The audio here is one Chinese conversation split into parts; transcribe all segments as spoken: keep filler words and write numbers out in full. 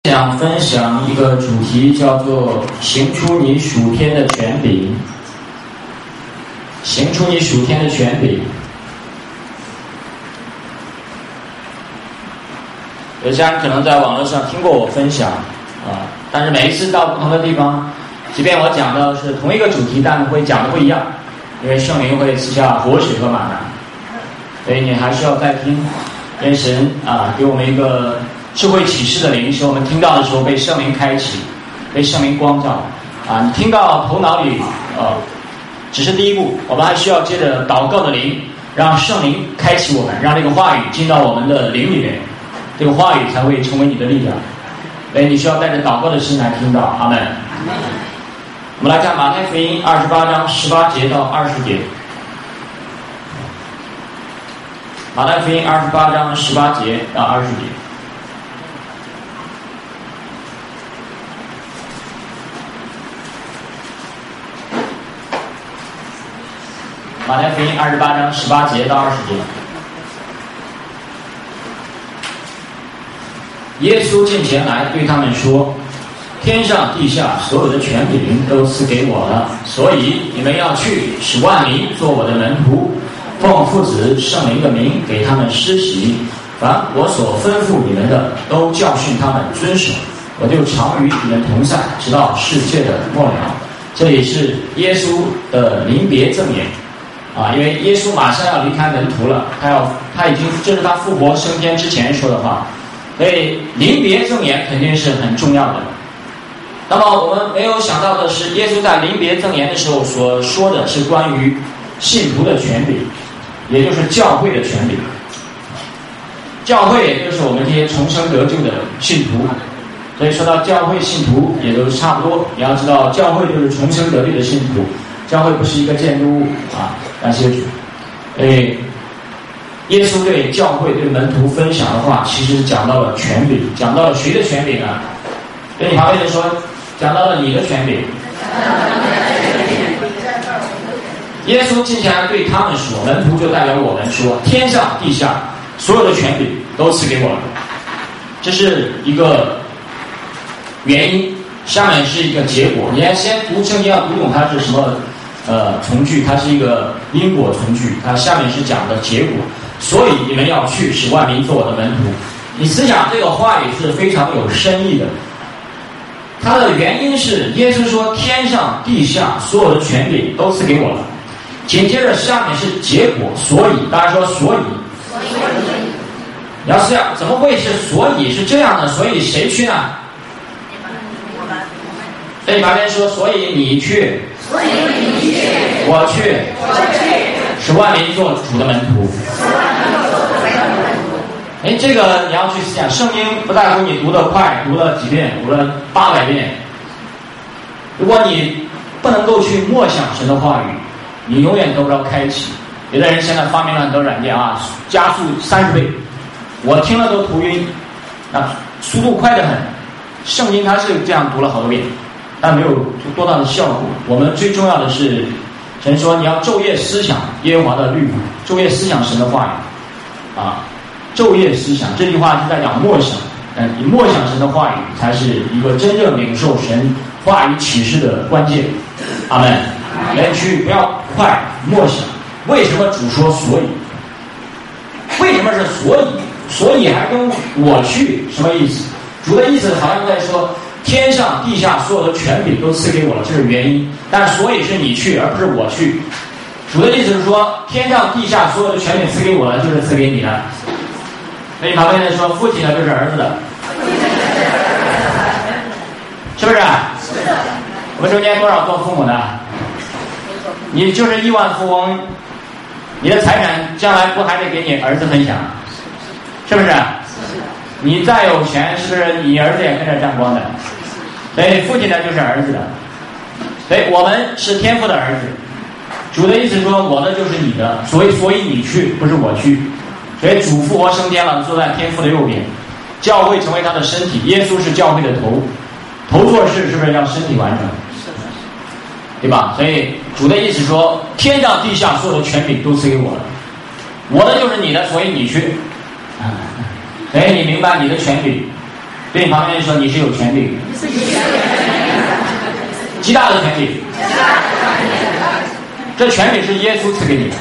想分享一个主题，叫做行出你属天的权柄。行出你属天的权柄。有些人可能在网络上听过我分享啊，但是每一次到不同的地方，即便我讲的是同一个主题，但会讲的不一样，因为圣灵会赐下活水和玛纳，所以你还是要再听，愿神啊给我们一个智慧启示的灵，使我们听到的时候被圣灵开启，被圣灵光照啊！你听到头脑里呃，只是第一步，我们还需要接着祷告的灵，让圣灵开启我们，让这个话语进到我们的灵里面，这个话语才会成为你的力量。所以你需要带着祷告的心来听到。阿们。我们来看马太福音二十八章十八节到二十节。马太福音二十八章十八节到二十节。马太福音二十八章十八节到二十节。耶稣近前来对他们说：天上地下所有的权柄都赐给我了，所以你们要去，使万民做我的门徒，奉父子圣灵的名给他们施洗，凡我所吩咐你们的，都教训他们遵守，我就常与你们同在，直到世界的末了。这里是耶稣的临别赠言啊，因为耶稣马上要离开门徒了，他要他已经这是他复活升天之前说的话，所以临别赠言肯定是很重要的。那么我们没有想到的是，耶稣在临别赠言的时候所说的是关于信徒的权柄，也就是教会的权柄。教会也就是我们这些重生得救的信徒，所以说到教会信徒也都差不多。你要知道，教会就是重生得救的信徒，教会不是一个建筑物啊。感谢主。所以耶稣对教会对门徒分享的话，其实讲到了权柄，讲到了谁的权柄啊？对你旁边人说，讲到了你的权柄。耶稣近前来对他们说，门徒就代表我们说，天上地下所有的权柄都赐给我了。这是一个原因，下面是一个结果。你要先读圣经，要读懂它是什么呃从句，它是一个因果从句，它下面是讲的结果。所以你们要去，使万民做我的门徒。你思想这个话语是非常有深意的。它的原因是耶稣说，天上地下所有的权柄都赐给我了。紧接着下面是结果，所以大家说所以，你要思想怎么会是所以是这样的？所以谁去呢？所以旁边说，所以你去， 所以你去， 我去， 我去， 使万民做主的门徒。哎，这个你要去想，圣经不在乎你读得快，读了几遍，读了八百遍。如果你不能够去默想神的话语，你永远得不着开启。有的人现在发明了很多软件啊，加速三十倍，我听了都头晕，啊，速度快得很。圣经它是这样读了好多遍，但没有多大的效果。我们最重要的是，神说你要昼夜思想耶和华的律法，昼夜思想神的话语，啊。昼夜思想这句话是在讲默想，嗯，你默想神的话语才是一个真正领受神话语启示的关键。阿们。来去不要快默想。为什么主说所以？为什么是所以？所以还跟我去什么意思？主的意思好像在说，天上地下所有的权柄都赐给我了，这是原因。但所以是你去，而不是我去。主的意思是说，天上地下所有的权柄赐给我了，就是赐给你的。所以旁边人说，父亲的就是儿子的，是不是？ 是的。 我们中间多少做父母的？你就是亿万富翁，你的财产将来不还得给你儿子分享？是不是？你再有钱，是不是你儿子也跟着沾光的？所以父亲的就是儿子的。所以我们是天父的儿子。主的意思说，我的就是你的，所以所以你去，不是我去。所以主复活升天了，坐在天父的右边，教会成为他的身体，耶稣是教会的头，头做事是不是要身体完成？对吧？所以主的意思说，天上地下所有的权柄都赐给我了，我的就是你的，所以你去。所以你明白你的权柄， 对你旁边人说，你是有权柄，极大的权柄。这权柄是耶稣赐给你的，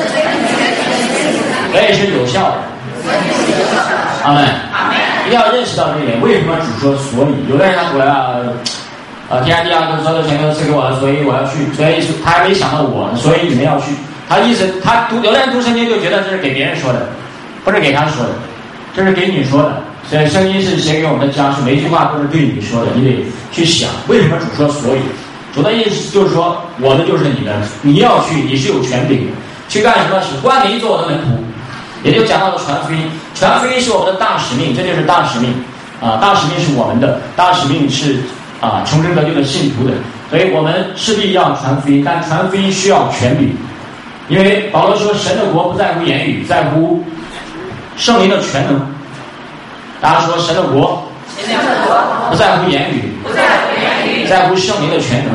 所以是有效的。阿门。一定要认识到这一点。为什么主说所以？有的人他说啊，呃，天地啊，所有的权都赐给我了，所以我要去。所以他还没想到我，所以你们要去。他意思，他读有的人读圣经就觉得这是给别人说的，不是给他说的，这是给你说的。所以圣经是写给我们的家书，每一句话都是对你说的，你得去想为什么主说所以。主的意思就是说，我的就是你的，你要去，你是有权柄的，去干什么？使万民做我的门徒，也就讲到了传福音。传福音是我们的大使命，这就是大使命啊！大使命是我们的，大使命是啊重生得救的信徒的，所以我们势必要传福音，但传福音需要权柄，因为保罗说，神的国不在乎言语，在乎圣灵的全能。大家说，神的国不在乎言语，在乎圣灵的全能。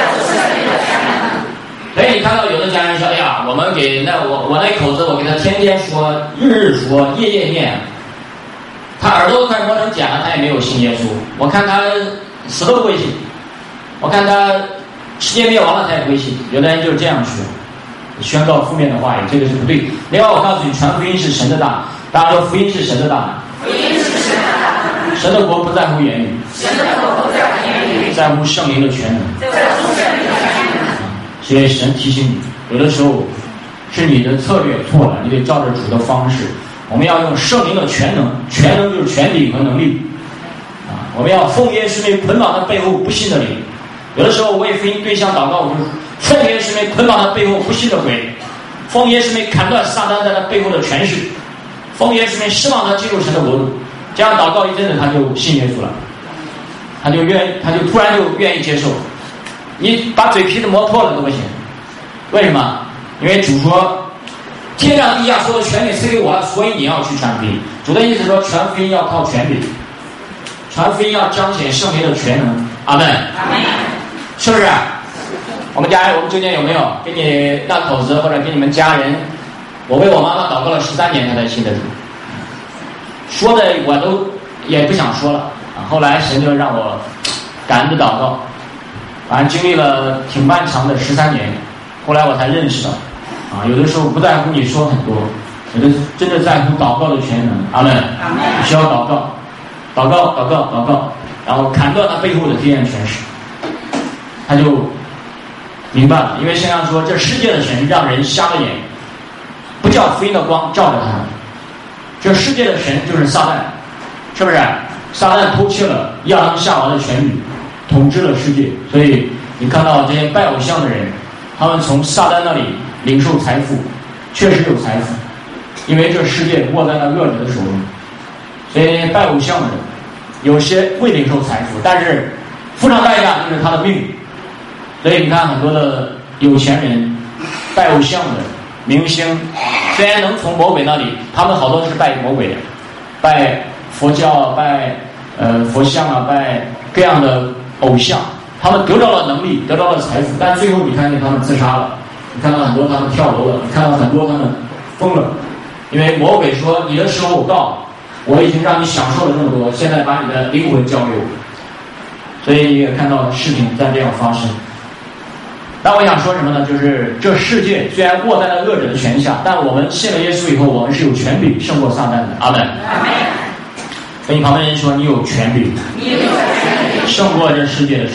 所以你看到有的家人说，哎呀，我们给那我我那口子，我给他天天说，日日说，夜夜念，他耳朵快磨成茧了，他也没有信耶稣。我看他死都不会信，我看他世界灭亡了，他也不会信。有的人就是这样说，宣告负面的话语，这个是不对。另外，我告诉你，传福音是神的大，大家说福音是神的大。福音是神的大。神的国不在乎言语，神的国不在乎言语，在乎圣灵的全能。在乎圣灵的全能。所以神提醒你，有的时候是你的策略错了，你得照着主的方式。我们要用圣灵的全能，全能就是权柄和能力啊！我们要奉耶稣名捆绑他背后不信的灵。有的时候为福音对象祷告，我就奉耶稣名捆绑他背后不信的鬼，奉耶稣名砍断撒旦在他背后的权势，奉耶稣名释放他进入神的国度。这样祷告一阵子，他就信耶稣了，他就愿，他就突然就愿意接受。你把嘴皮子磨破了都不行，为什么？因为主说，天上地下所有的权柄赐给我了，所以你要去传福音。主的意思说，传福音要靠权柄，传福音要彰显圣灵的全能。阿门。阿门。是不是？我们家人，我们中间有没有给你那口子或者给你们家人？我为我妈妈祷告了十三年，她才信的主。说的我都也不想说了啊。后来神就让我感恩的祷告。反正经历了挺漫长的十三年，后来我才认识到，啊，有的时候不在乎你说很多，有的真的在乎祷告的全能。阿门。阿门。需要祷告，祷告，祷告，祷告，然后砍断他背后的黑暗权势，他就明白了。因为圣经说，这世界的神让人瞎了眼，不叫福音的光照着他们。这世界的神就是撒旦，是不是？撒旦偷窃了亚当夏娃的权柄，统治了世界。所以你看到这些拜偶像的人，他们从撒旦那里领受财富，确实有财富，因为这世界握在那恶者的手中。所以拜偶像的人有些会领受财富，但是付上代价就是他的命。所以你看很多的有钱人拜偶像的明星，虽然能从魔鬼那里，他们好多是拜魔鬼的，拜佛教，拜呃佛像啊，拜各样的偶像，他们得到了能力，得到了财富，但最后你看见他们自杀了，你看到很多他们跳楼了，你看到很多他们疯了，因为魔鬼说，你的时候到了，我已经让你享受了这么多，现在把你的灵魂交给我。所以你也看到事情在这样发生。但我想说什么呢？就是这世界虽然握在了恶者的权下，但我们信了耶稣以后，我们是有权柄胜过撒旦的。阿门。阿门。跟你旁边人说，你有权柄，你有权柄胜过这世界的神。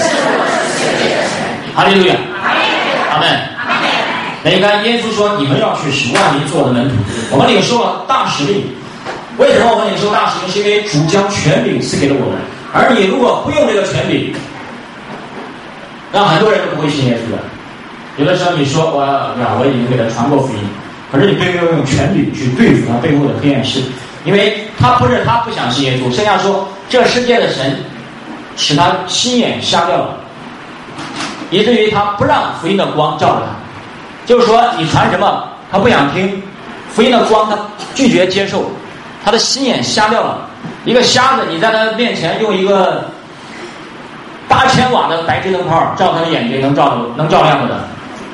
哈利路亚。阿门。阿门。那你看，耶稣说，你们要去使万民做我的门徒。我们领受了大使命。为什么我们领受大使命？是因为主将权柄赐给了我们。而你如果不用这个权柄，那很多人都不会信耶稣的。有的时候你说我啊，我已经给他传过福音，可是你并没有用权柄去对付他背后的黑暗势力，因为他不是他不想信耶稣。圣经说，这世界的神使他心眼瞎掉了，以至于他不让福音的光照着他。就是说，你传什么他不想听，福音的光他拒绝接受，他的心眼瞎掉了。一个瞎子，你在他面前用一个八千瓦的白炽灯泡照他的眼睛，能照能照亮的，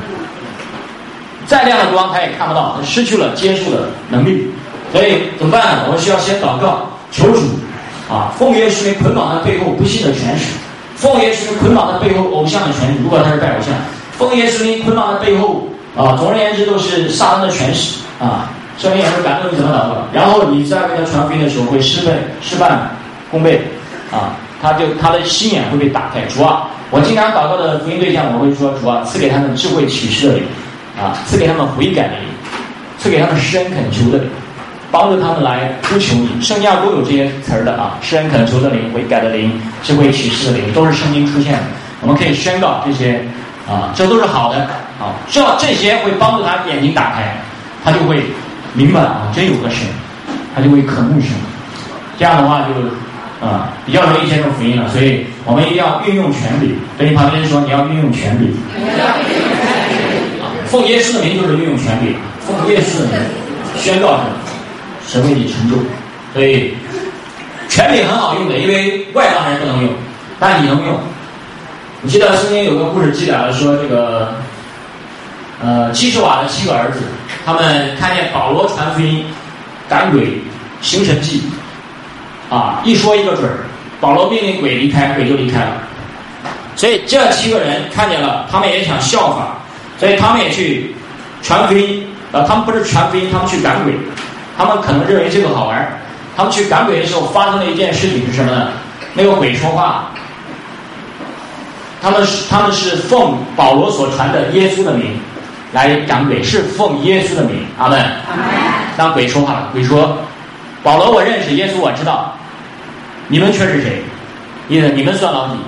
再亮的光他也看不到，他失去了接触的能力。所以怎么办呢？我们需要先祷告，求主啊，奉耶稣名捆绑的背后不信的权势，奉耶稣名捆绑的背后偶像的权势，如果他是拜偶像，奉耶稣名捆绑的背后啊，总而言之都是撒旦的权势啊。圣灵也会感动你怎么祷告，然后你在为他传福音的时候会事倍事半功倍啊，他就他的心眼会被打开。主啊，我经常祷告的福音对象，我会说主啊，赐给他们智慧启示的灵啊，赐给他们悔改的灵，赐给他们施恩恳求的灵，帮助他们来呼求你。圣经上都有这些词儿的啊，施恩恳求的灵、悔改的灵、智慧启示的灵，都是圣经出现的。我们可以宣告这些啊，这都是好的啊，只要这些会帮助他眼睛打开，他就会明白啊，真有个神，他就会渴慕神。这样的话就啊比较容易接受福音了。所以我们一定要运用权柄。对你旁边人说，你要运用权柄。啊，奉耶稣的名就是运用权柄，奉耶稣的名宣告神，神为你成就。所以权柄很好用的，因为外邦人不能用，但你能用。你记得圣经有个故事记载了，说这个呃基士瓦的七个儿子，他们看见保罗传福音、赶鬼、行神迹，啊，一说一个准儿。保罗命令鬼离开，鬼就离开了。所以这七个人看见了，他们也想效法，所以他们也去传福音。啊，他们不是传福音，他们去赶鬼。他们可能认为这个好玩，他们去赶鬼的时候发生了一件事情是什么呢？那个鬼说话。他们是他们是奉保罗所传的耶稣的名来赶鬼，是奉耶稣的名。阿们。阿们。让鬼说话了，鬼说：“保罗我认识，耶稣我知道，你们却是谁？意思你们算老几？”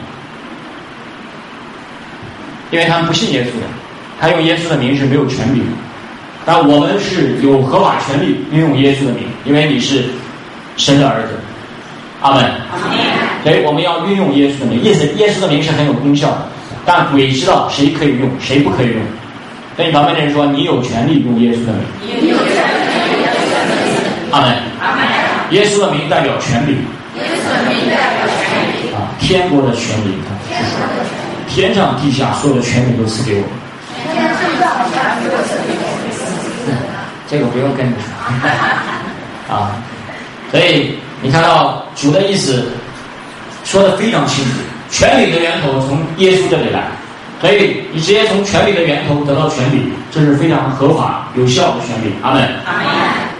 因为他们不信耶稣的，他用耶稣的名是没有权柄的。但我们是有合法权利运用耶稣的名，因为你是神的儿子。阿们。阿们。所以我们要运用耶稣的名，意思耶稣的名是很有功效的，但鬼知道谁可以用，谁不可以用。跟你旁边的人说，你有权利用耶稣的名。你有权利用耶稣的名。阿们。阿们。耶稣的名代表权柄。耶稣的名代表权柄。啊，天国的权柄，天上地下所有的权柄都赐给我。天上地下所有的权柄都赐给我。这个不用跟你说啊。所以你看到主的意思说得非常清楚，权柄的源头从耶稣这里来，所以你直接从权柄的源头得到权柄，这是非常合法有效的权柄。阿们。阿们。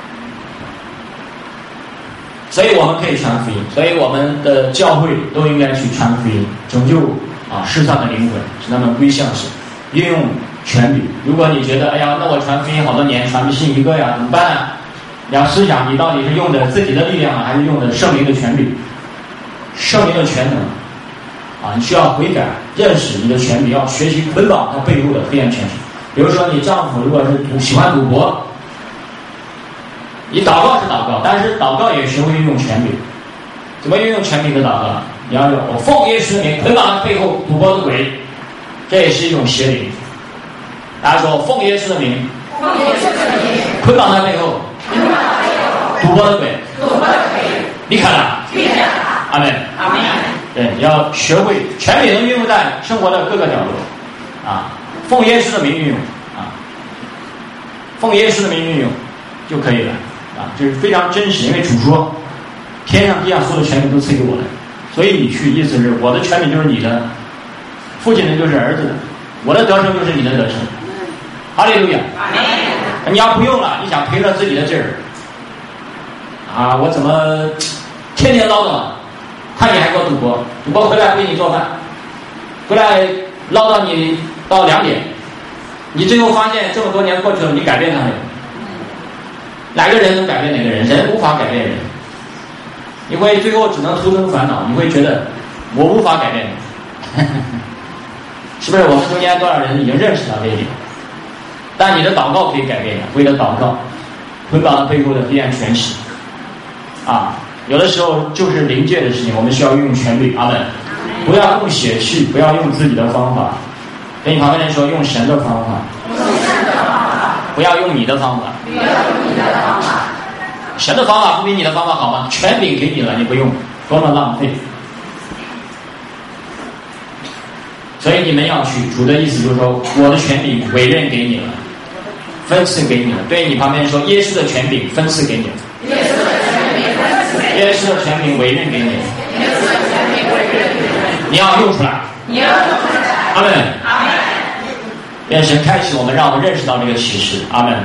所以我们可以传福音，所以我们的教会都应该去传福音，拯救啊世上的灵魂，使他们归向神，运用权柄。如果你觉得哎呀，那我传福音好多年传不信一个呀，怎么办呢？你要思想，你到底是用的自己的力量，还是用的圣灵的权柄？圣灵的全能啊，你需要悔改，认识你的权柄，要学习捆绑它背后的黑暗权势。比如说，你丈夫如果是赌喜欢赌博，你祷告是祷告，但是祷告也学会运用权柄。怎么运用权柄的祷告？你要有我奉耶稣的名捆绑背后赌博的鬼，这也是一种邪灵。大家说，我奉耶稣的名，奉耶稣的名捆绑他背后，捆绑他背后赌博的鬼，赌博的鬼离开了，离开了。阿们。阿们。对，你要学会权柄能运用在生活的各个角落啊，奉耶稣的名运用啊，奉耶稣的名运用就可以了啊，这是非常真实。因为主说，天上地下所有的权柄都赐给我了，所以你去，意思是我的权柄就是你的，父亲的就是儿子的，我的得胜就是你的得胜。哈利路亚。阿们。你要不用了，你想凭着自己的劲儿啊，我怎么天天唠叨？看你还给我赌博，赌博回来不给你做饭，回来唠叨你到两点，你最后发现这么多年过去了，你改变他没有？哪个人能改变哪个人？人无法改变人，你会最后只能徒增烦恼，你会觉得我无法改变你，是不是？我们中间多少人已经认识到这一点？但你的祷告可以改变的，为了祷告捆绑了背后的黑暗权势啊。有的时候就是灵界的事情，我们需要运用权柄。阿们。不要用血气，不要用自己的方法。跟你旁边人说，用神的方法。不要用你的方法。不要用你的方法。神的方法不比你的方法好吗？权柄给你了，你不用，多么浪费。所以你们要去，主的意思就是说，我的权柄委任给你了，分赐给你了。对你旁边说，耶稣的权柄分赐给你了。耶耶稣的权柄委任给你，你要用出来。阿门。阿门。愿神开启我们，让我们认识到这个启示。阿门。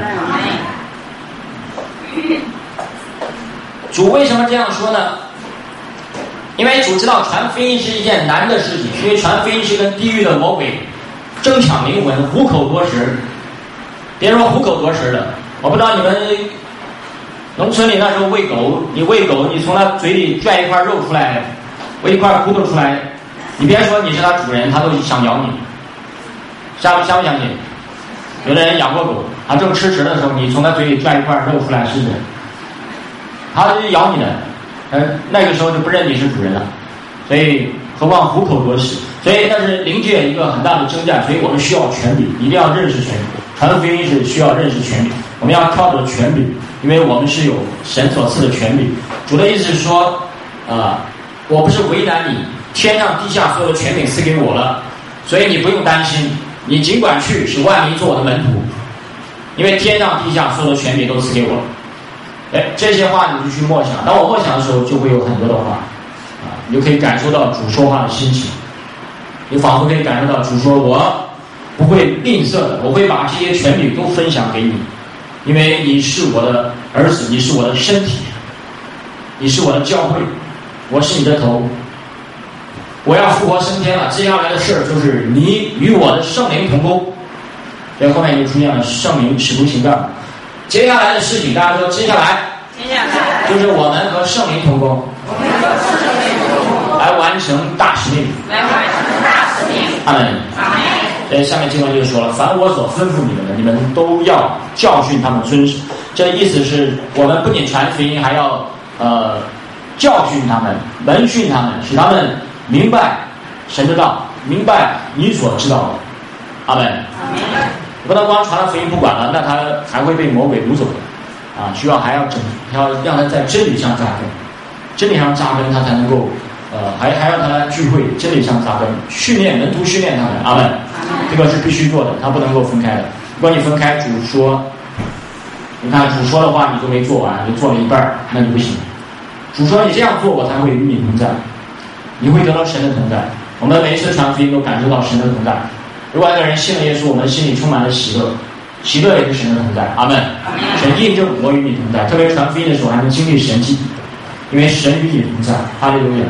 主为什么这样说呢？因为主知道传福音是一件难的事情，因为传福音是跟地狱的魔鬼争抢灵魂，虎口夺食。别说虎口夺食的，我不知道你们农村里那时候喂狗，你喂狗，你从它嘴里拽一块肉出来，喂一块骨头出来，你别说你是它主人，它都想咬你。相不相不相信？有的人养过狗，它正吃食的时候，你从它嘴里拽一块肉出来试试，它就咬你的，呃，那个时候就不认你是主人了。所以何况虎口夺食，所以那是灵界一个很大的征战，所以我们需要权柄，一定要认识权柄。传福音是需要认识权柄，我们要靠着权柄，因为我们是有神所赐的权柄。主的意思是说，啊、呃，我不是为难你，天上地下所有的权柄赐给我了，所以你不用担心。你尽管去，使万民做我的门徒，因为天上地下所有的权柄都赐给我了。哎，这些话你就去默想。当我默想的时候，就会有很多的话，啊，你就可以感受到主说话的心情。你仿佛可以感受到主说：“我不会吝啬的，我会把这些权柄都分享给你，因为你是我的儿子，你是我的身体，你是我的教会，我是你的头。我要复活升天了，接下来的事儿就是你与我的圣灵同工。”所以后面就出现了圣灵使徒行传。接下来的事情，大家说，接下来，接下来就是我们和圣灵同工，我们和圣灵同工来完成大使命，来完成大使命。阿门。阿门。所以下面经文就说了：凡我所吩咐你们的，你们都要教训他们遵守。这意思是我们不仅传福音，还要呃教训他们，门训他们，使他们明白神的道，明白你所知道的。阿门。阿门。不能光传了福音不管了，那他还会被魔鬼掳走的啊！需要还要整，要让他在真理上扎根，真理上扎根，他才能够呃，还还让他来聚会，真理上扎根，训练门徒训练他们。阿门。这个是必须做的，他不能够分开的。如果你分开，主说，你看主说的话你都没做完，你做了一半，那你不行。主说你这样做，我才会与你同在，你会得到神的同在。我们每一次传福音都感受到神的同在。如果一个人信了耶稣，我们心里充满了喜乐，喜乐也是神的同在。阿门。神印证我与你同在，特别传福音的时候还能经历神迹，因为神与你同在。哈利路亚。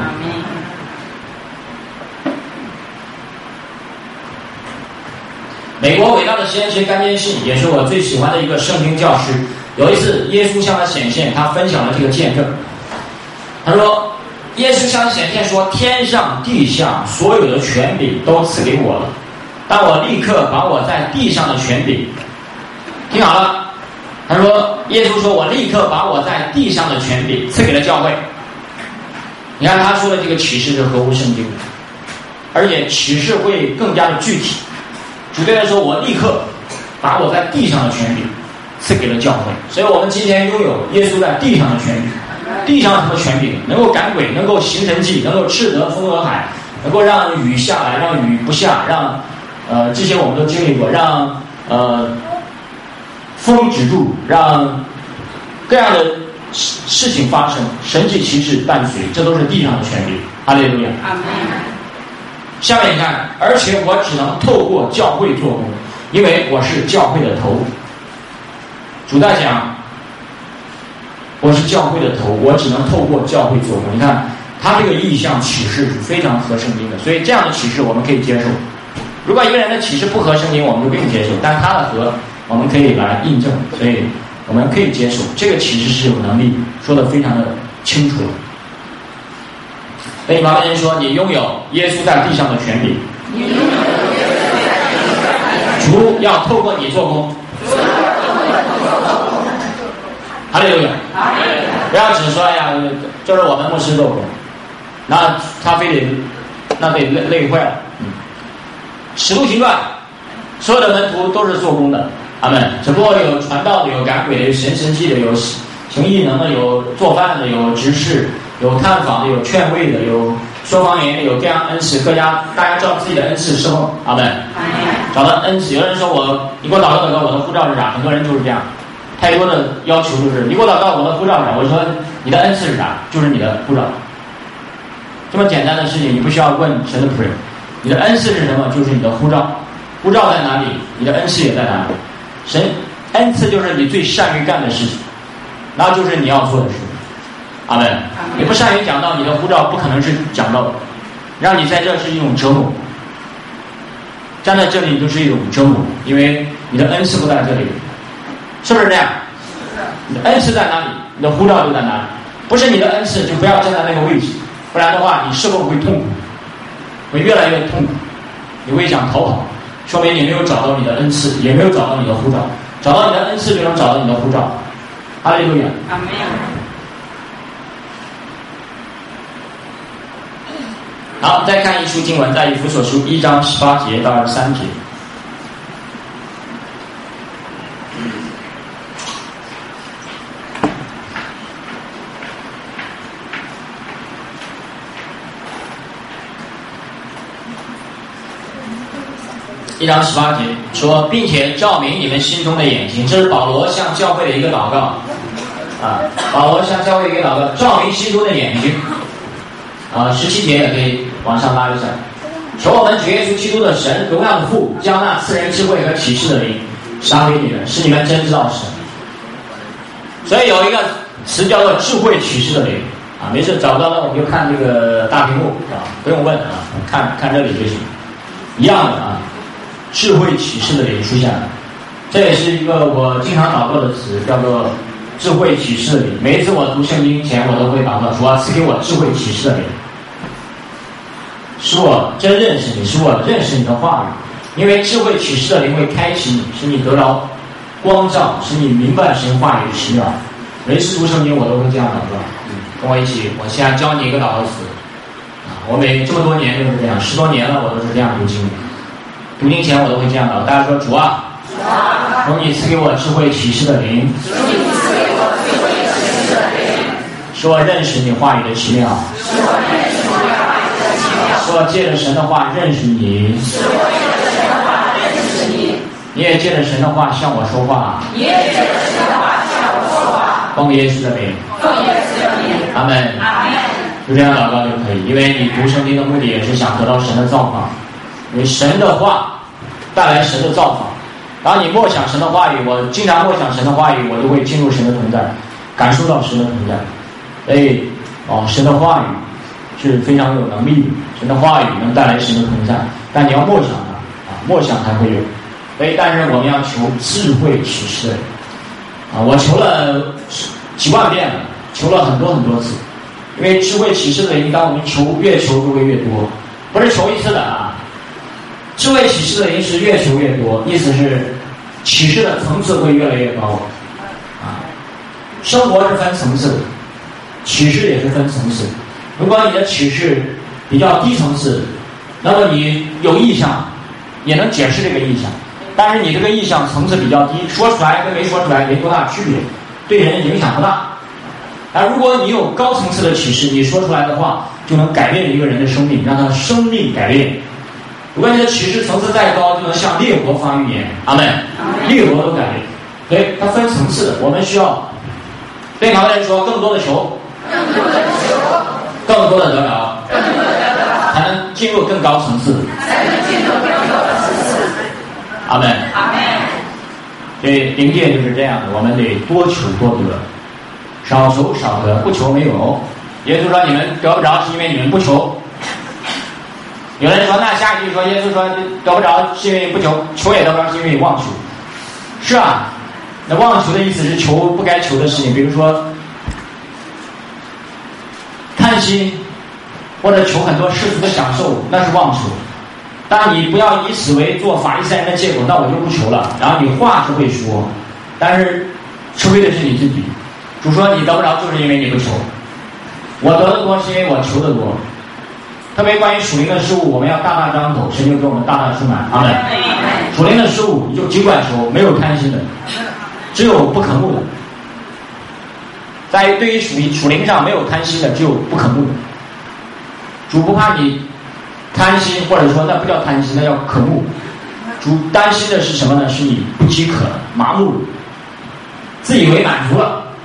美国伟大的实验学甘坚信也是我最喜欢的一个圣经教师。有一次耶稣向他显现，他分享了这个见证。他说耶稣向他显现说，天上地下所有的权柄都赐给我了，但我立刻把我在地上的权柄，听好了，他说耶稣说我立刻把我在地上的权柄赐给了教会。你看他说的这个启示是合乎圣经的，而且启示会更加的具体。主对他说我立刻把我在地上的权柄赐给了教会。所以我们今天拥有耶稣在地上的权柄。地上什么权柄？能够赶鬼，能够行神迹，能够斥得风和海，能够让雨下来，让雨不下，让呃这些我们都经历过，让呃风止住，让各样的事情发生，神迹奇事伴随，这都是地上的权柄。哈利路亚。阿门。下面你看，而且我只能透过教会做工，因为我是教会的头。主在讲，我是教会的头，我只能透过教会做工。你看他这个意象启示是非常合圣经的，所以这样的启示我们可以接受。如果一个人的启示不合圣经，我们就不用接受，但他的合我们可以来印证，所以我们可以接受。这个启示是有能力，说得非常的清楚。所以旁边人说，你拥有耶稣在地上的权柄，主要透过你做工。哈利路亚。不要只说哎呀，就是我们牧师做工，那他非得那得累累坏了。嗯，使徒行传所有的门徒都是做工的，阿门。只不过有传道的，有赶鬼的，有神神迹的，有行异能的，有做饭的，有执事，有探访的，有劝慰的，有说方言的，有各样恩赐，各家大家照自己的恩赐侍奉，阿门。找到恩赐，有人说我你给我祷告祷告，我的护照是啥？很多人就是这样。太多的要求就是你给我祷告我的护照上，我说你的恩赐是啥？就是你的护照。这么简单的事情，你不需要问神的仆人。你的恩赐是什么？就是你的护照。护照在哪里？你的恩赐也在哪里？神恩赐就是你最善于干的事情，那就是你要做的事。阿门。你不善于讲道，你的护照不可能是讲道的，让你在这是一种折磨。站在这里就是一种折磨，因为你的恩赐不在这里，是不是这样？你的恩赐在哪里，你的护照就在哪里。不是你的恩赐，就不要站在那个位置，不然的话，你事后会痛苦，会越来越痛苦，你会想逃跑，说明你没有找到你的恩赐，也没有找到你的护照。找到你的恩赐，就能找到你的护照。哈利路亚。 阿门。 好，再看一处经文，在以弗所书一章十八节到二十三节。一章十八节说，并且照明你们心中的眼睛，这是保罗向教会的一个祷告啊。保罗向教会的一个祷告，照明心中的眼睛啊。十七节也可以往上拉一下。求我们主耶稣基督的神，荣耀的父，将那赐人智慧和启示的灵赏给你们，使你们真知道神。所以有一个词叫做智慧启示的灵啊。没事找不到了，我们就看这个大屏幕啊，不用问啊，看看这里就行，一样的啊。智慧启示的灵出现了，这也是一个我经常祷告的词，叫做智慧启示的灵。每一次我读圣经前，我都会祷告，主啊，赐给我智慧启示的灵，使我真认识你，使我认识你的话语。因为智慧启示的灵会开启你，使你得着光照，使你明白神话语的奇妙。每次读圣经我都会这样祷告。嗯，跟我一起，我现在教你一个祷告词啊，我每这么多年就是这样，十多年了，我都是这样读经的。读经前我都会这样祷告，大家说，主啊，求你赐给我智慧启示的灵，使我认识你话语的奇妙，使我借着神的话认识你，你也借着神的话向我说话，奉耶稣的名，阿门。就这样祷告就可以，因为你读圣经的目的也是想得到神的造访。因为神的话带来神的造访，然后你默想神的话语，我经常默想神的话语，我就会进入神的同在，感受到神的同在。所以哦，神的话语是非常有能力的，神的话语能带来神的同在，但你要默想它啊，默想才会有。所以，但是我们要求智慧启示啊，我求了几万遍了，求了很多很多次，因为智慧启示的灵，当我们求越求就会越多，不是求一次的啊。智慧启示的灵是越求越多，意思是启示的层次会越来越高啊。生活是分层次的，启示也是分层次。如果你的启示比较低层次，那么你有意向也能解释这个意向，但是你这个意向层次比较低，说出来跟没说出来没多大区别，对人影响不大。而如果你有高层次的启示，你说出来的话就能改变一个人的生命，让他生命改变。如果你的启示层次再高，就能向列国发预言，阿门，列国都改变。所以它分层次，我们需要对旁边人说，更多的求，更多的求，更多的得着，更多的得着，才能进入更高层次，才能进入更高层次。阿门，阿门。所以灵界就是这样的，我们得多求多得，少求少得，不求没有。耶稣说你们得不着是因为你们不求。有人说，那下一句说，耶稣说得不着是因为不求，求也得不着是因为你妄求。是啊，那妄求的意思是求不该求的事情，比如说贪心，或者求很多世俗的享受，那是妄求。但你不要以此为做法利赛人的借口，那我就不求了。然后你话是会说，但是吃亏的是你自己。主说你得不着就是因为你不求，我得的多是因为我求的多。特别关于属灵的事物，我们要大大张口，神就给我们大大充满。阿门。属灵的事物你就尽管求，没有贪心的，只有不可慕的。在对于属属灵上没有贪心的，只有不可慕的。主不怕你贪心，或者说那不叫贪心，那叫可慕。主担心的是什么呢？是你不饥渴了，麻木了，自以为满足了，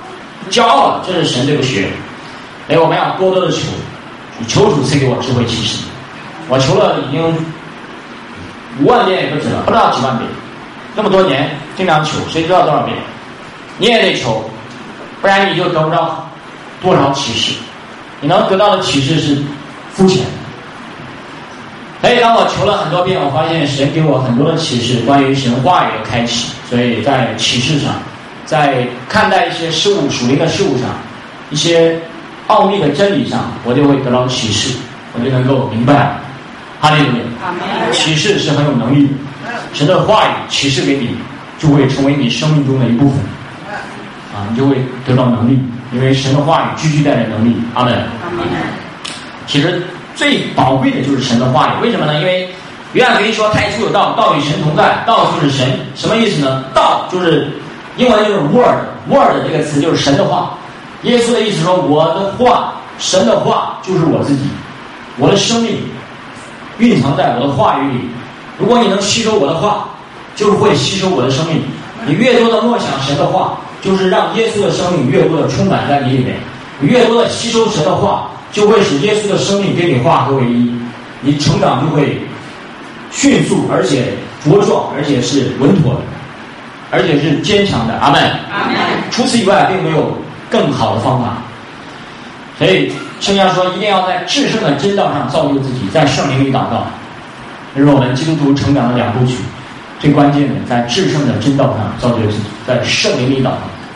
骄傲了，这是神对不学。所以我们要多多的求，求主赐给我智慧启示。我求了已经五万遍也不止了，不知道几万遍，这么多年经常求，谁知道多少遍？你也得求，不然你就得不到多少启示。你能得到的启示是肤浅的。所以当我求了很多遍，我发现神给我很多的启示，关于神话语的开启。所以在启示上，在看待一些事物、属灵的事物上，一些奥秘的真理上，我就会得到启示，我就能够明白。哈利路亚！启示是很有能力的，神的话语启示给你，就会成为你生命中的一部分。啊，你就会得到能力，因为神的话语句句带着能力。阿门。其实最宝贵的就是神的话语，为什么呢？因为约翰福音说太初有道，道与神同在，道就是神。什么意思呢？道就是英文就是 word， word 这个词就是神的话。耶稣的意思说，我的话，神的话就是我自己，我的生命蕴藏在我的话语里。如果你能吸收我的话，就是会吸收我的生命。你越多的默想神的话，就是让耶稣的生命越多的充满在你里面。你越多的吸收神的话，就会使耶稣的生命跟你化合为一，你成长就会迅速，而且茁壮，而且是稳妥的，而且是坚强的。阿门。阿门。除此以外，并没有更好的方法。所以圣经说，一定要在至圣的真道上造就自己，在圣灵里祷告。这是我们基督徒成长的两部曲，最关键的在至圣的真道上造就自己，在圣灵里祷告。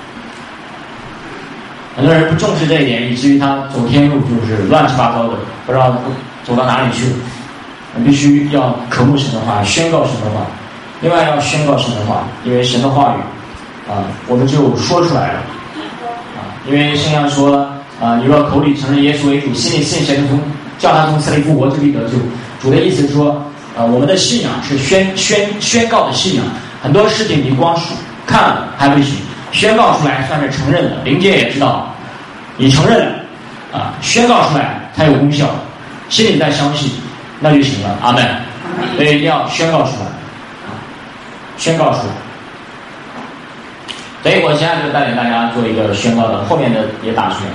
很多人不重视这一点，以至于他走天路就是乱七八糟的，不知道走到哪里去了。必须要渴慕神的话，宣告神的话。另外要宣告神的话，因为神的话语啊，我们就说出来了啊。因为圣经说啊，你若口里承认耶稣为主，心里信神从叫他从死里复活，就必得救。主的意思是说，啊，我们的信仰是宣宣宣告的信仰。很多事情你光看了还不行，宣告出来算是承认了，灵界也知道你承认了啊，宣告出来才有功效，心里在相信，那就行了。阿门。所以一定要宣告出来，宣告出来。所以我现在就带领大家做一个宣告的，后面的也打出来。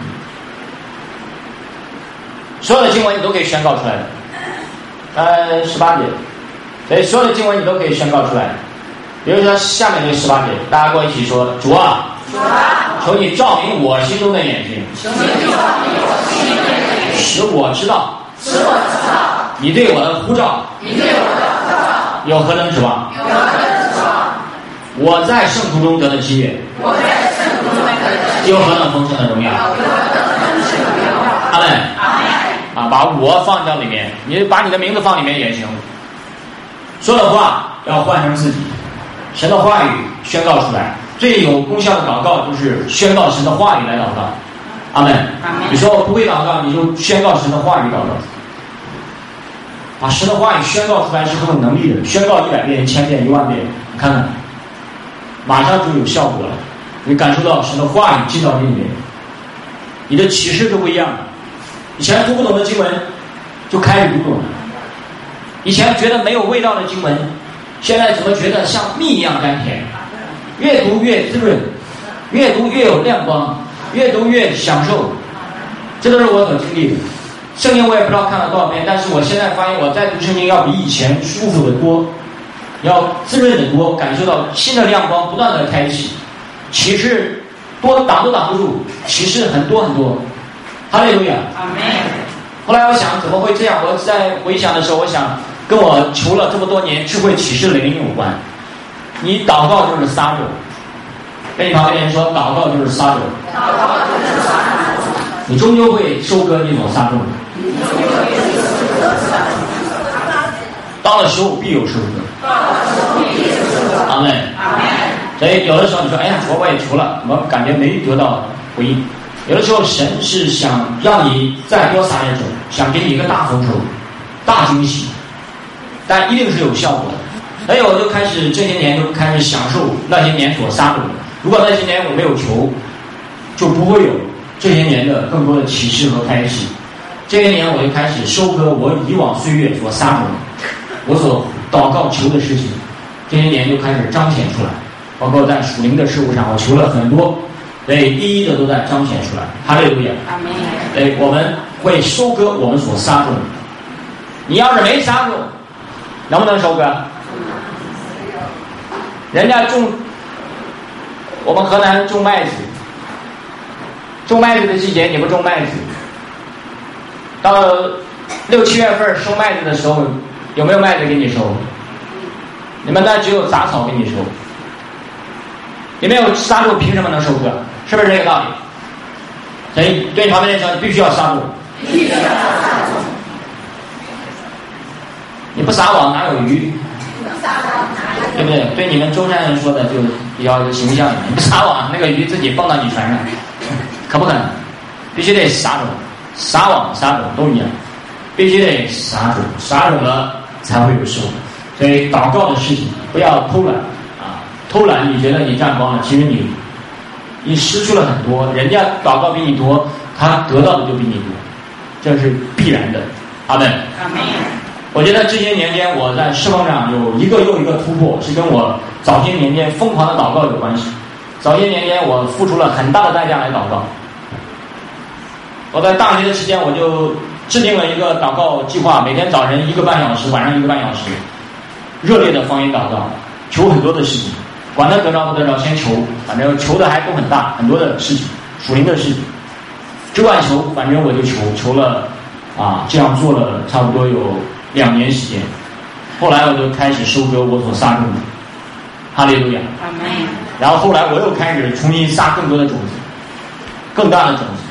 所有的经文你都可以宣告出来的，呃，十八节，所以所有的经文你都可以宣告出来。比如说下面这十八节，大家跟我一起说：主啊，主啊，求你照明我心中的眼睛，求你照明我心中的眼睛，使我知道，使我知道你对我的呼召，你对我的呼召有何等指望，有何等指望。我在圣徒中得的基业，我在圣徒中得的基业有何等丰盛的荣耀，有何等丰盛的荣耀。阿门。阿门。啊，把我放在里面，你把你的名字放里面也行。说的话要换成自己。神的话语宣告出来，最有功效的祷告就是宣告神的话语来祷告。阿门。你说我不会祷告，你就宣告神的话语祷告，把神的话语宣告出来是很有能力的。宣告一百遍、一千遍、一万遍，你看看，马上就有效果了。你感受到神的话语进到你里面，你的启示就不一样了。以前读不懂的经文，就开始读懂了；以前觉得没有味道的经文，现在怎么觉得像蜜一样甘甜？越读越滋润，越读越有亮光，越读越享受。这都是我所经历的。圣经我也不知道看了多少遍，但是我现在发现我在读圣经要比以前舒服的多，要滋润的多，感受到新的亮光不断的开启，启示多挡都挡不住，启示很多很多。哈利路亚。阿门。后来我想怎么会这样？我在回想的时候，我想跟我求了这么多年智慧启示的灵有关。你祷告就是撒种，跟你旁边人说，祷告就是撒种。祷告就是撒种。你终究会收割你所撒种的。到了时候必有收割。阿门。阿门。所以有的时候你说，哎呀，我我也求了，我感觉没得到回应。有的时候神是想让你再多撒点种，想给你一个大丰收、大惊喜，但一定是有效果的。所以我就开始这些年就开始享受那些年所撒种的。如果那些年我没有求，就不会有这些年的更多的启示和开启。这些年我就开始收割我以往岁月所撒种的，我所祷告求的事情，这些年就开始彰显出来。包括在属灵的事物上，我求了很多， 所以一一的都在彰显出来。哈利路亚！ 阿门。 对，我们会收割我们所撒种的。你要是没撒种，能不能收割？人家种，我们河南种麦子，种麦子的季节你不种麦子，到了六七月份收麦子的时候，有没有麦子给你收？你们那只有杂草给你收。你没有撒种，凭什么能收割？是不是这个道理？所以对旁边人说，你必须要撒种。你不撒网哪有鱼？对不对？对你们舟山人说的就比较有形象一点。你不撒网，那个鱼自己蹦到你船上，可不可能？必须得撒种，撒网撒种都一样，必须得撒种，撒种了才会有收获。所以祷告的事情不要偷懒啊！偷懒你觉得你占光了，其实你你失去了很多。人家祷告比你多，他得到的就比你多，这是必然的。阿门。 阿门。 我觉得这些年间我在侍奉上有一个又一个突破，是跟我早些年间疯狂的祷告有关系。早些年间我付出了很大的代价来祷告。我在大学的期间我就制定了一个祷告计划，每天早晨一个半小时，晚上一个半小时，热烈的方言祷告，求很多的事情，管他得着不得着，先求，反正求的还都很大，很多的事情，属灵的事情，只管求，反正我就求，求了啊，这样做了差不多有两年时间。后来我就开始收割我所撒种的，哈利路亚。 阿门。 然后后来我又开始重新撒更多的种子，更大的种子。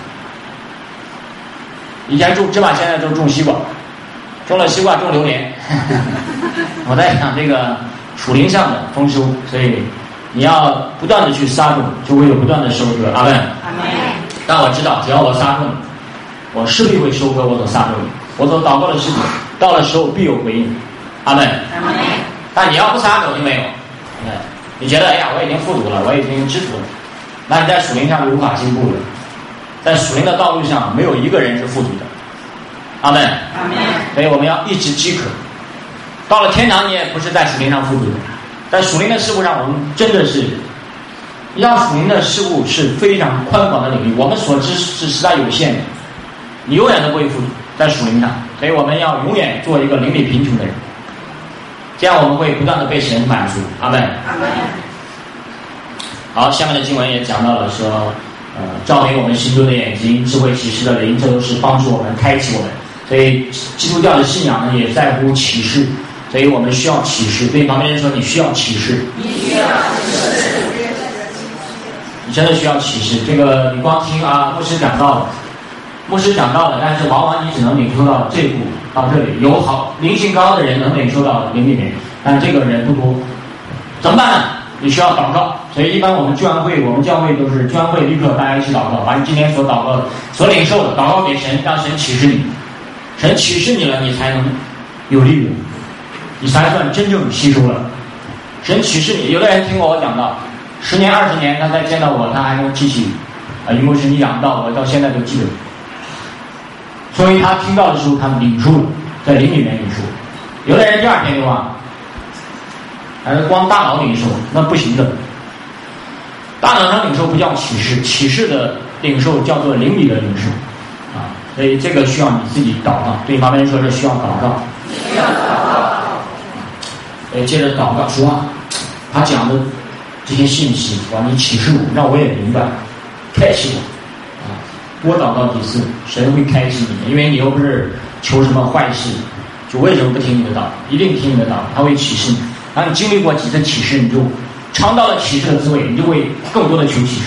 以前种芝麻，现在都种西瓜，种了西瓜种榴莲。我在想这个属灵上的丰收，所以你要不断的去撒种，就会有不断的收割。阿门。 阿门。 但我知道，只要我撒种，我势必会收割我所撒种的。我所祷告的事情，到了时候必有回应。阿门。 阿门。 但你要不撒种就没有。你觉得哎呀，我已经富足了，我已经知足了，那你在属灵上就无法进步了。在属灵的道路上，没有一个人是富足的。阿门。 阿门。 所以我们要一直饥渴。到了天堂，你也不是在属灵上富足的。在属灵的事物上，我们真的是，要属灵的事物是非常宽广的领域，我们所知是实在有限的，你永远都不会富足在属灵上。所以我们要永远做一个灵里贫穷的人，这样我们会不断的被神满足。阿门。 阿门。 好，下面的经文也讲到了说，呃，照明我们心中的眼睛，智慧启示的灵，这都是帮助我们开启我们。所以基督教的信仰呢，也在乎启示，所以我们需要启示。对旁边人说，你需要启示。 你需要启示。 你真的需要启示。这个你光听啊，牧师讲到了，牧师讲到了，但是往往你只能领受到这步到这里。有好灵性高的人能领受到灵里面，但这个人不多，怎么办呢？你需要祷告。所以一般我们居安会，我们教会都是居安会立刻大家一起祷告，把你今天所祷告、所领受的祷告给神，让神启示你。神启示你了，你才能有利润，你才算真正吸收了。神启示你，有的人听过我讲到，十年、二十年，他再见到我，他还能记起啊，于牧师你讲到我，到现在都记得。所以他听到的时候，他领受了，在灵里面领受。有的人第二天就忘了，还是光大脑领受，那不行的。大脑上领受不叫启示，启示的领受叫做灵里的领受啊。所以这个需要你自己祷告，对旁边人说是需要祷告。 需要祷告。 呃，接着祷告说啊，他讲的这些信息，哇，你启示我，让我也明白，开启我啊。多祷告几次，神会开启你的，因为你又不是求什么坏事，就为什么不听你的道？一定听你的道，他会启示你。当你经历过几次启示，你就尝到了启示的滋味，你就会更多的求启示。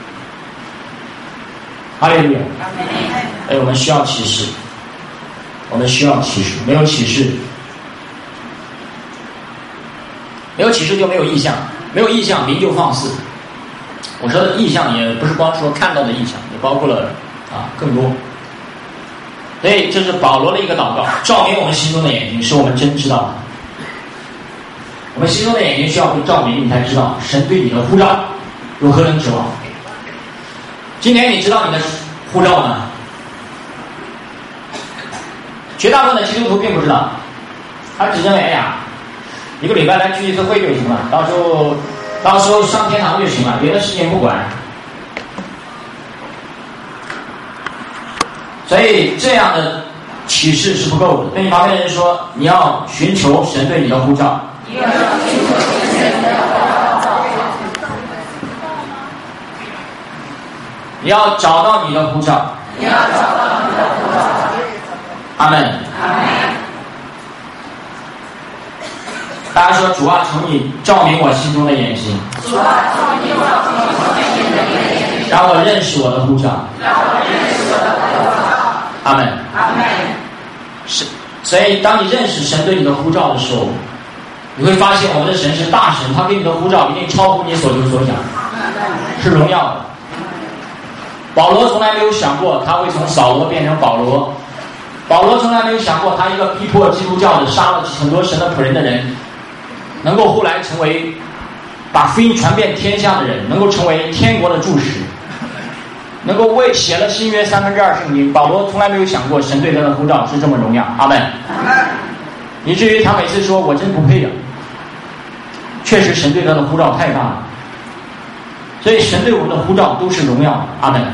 哈利路亚。哎，我们需要启示，我们需要启示，没有启示，没有启示就没有意象，没有意象灵就放肆。我说的意象也不是光说看到的意象，也包括了啊更多。所以这是保罗的一个祷告，照明我们心中的眼睛，使我们真知道。我们心中的眼睛需要被照明，你才知道神对你的呼召有何等指望。今天你知道你的呼召吗？绝大部分的基督徒并不知道，他只认为哎呀，一个礼拜来聚一次会就行了，到时候到时候上天堂就行了，别的事情不管。 所以这样的启示是不够的。对你旁边的人说，你要寻求神对你的呼召。你要寻求神对你的呼召。你要找到你的呼召。你要找到你的呼召。阿门。阿门。大家说，主啊，求你照明我心中的眼睛。主啊，求你照明我心中的眼睛。让我认识我的呼召。让我认识我的呼召。阿门。阿门。是，所以当你认识神对你的呼召的时候，你会发现我们的神是大神，他给你的呼召一定超乎你所求所想，是荣耀的。保罗从来没有想过他会从扫罗变成保罗，保罗从来没有想过他一个逼迫基督教的、杀了很多神的仆人的人，能够后来成为把福音传遍天下的人，能够成为天国的柱石，能够为写了新约三分之二圣经。保罗从来没有想过神对他的呼召是这么荣耀。阿门。以至于他每次说我真不配啊，确实神对他的呼召太大了。所以神对我们的呼召都是荣耀的。阿门。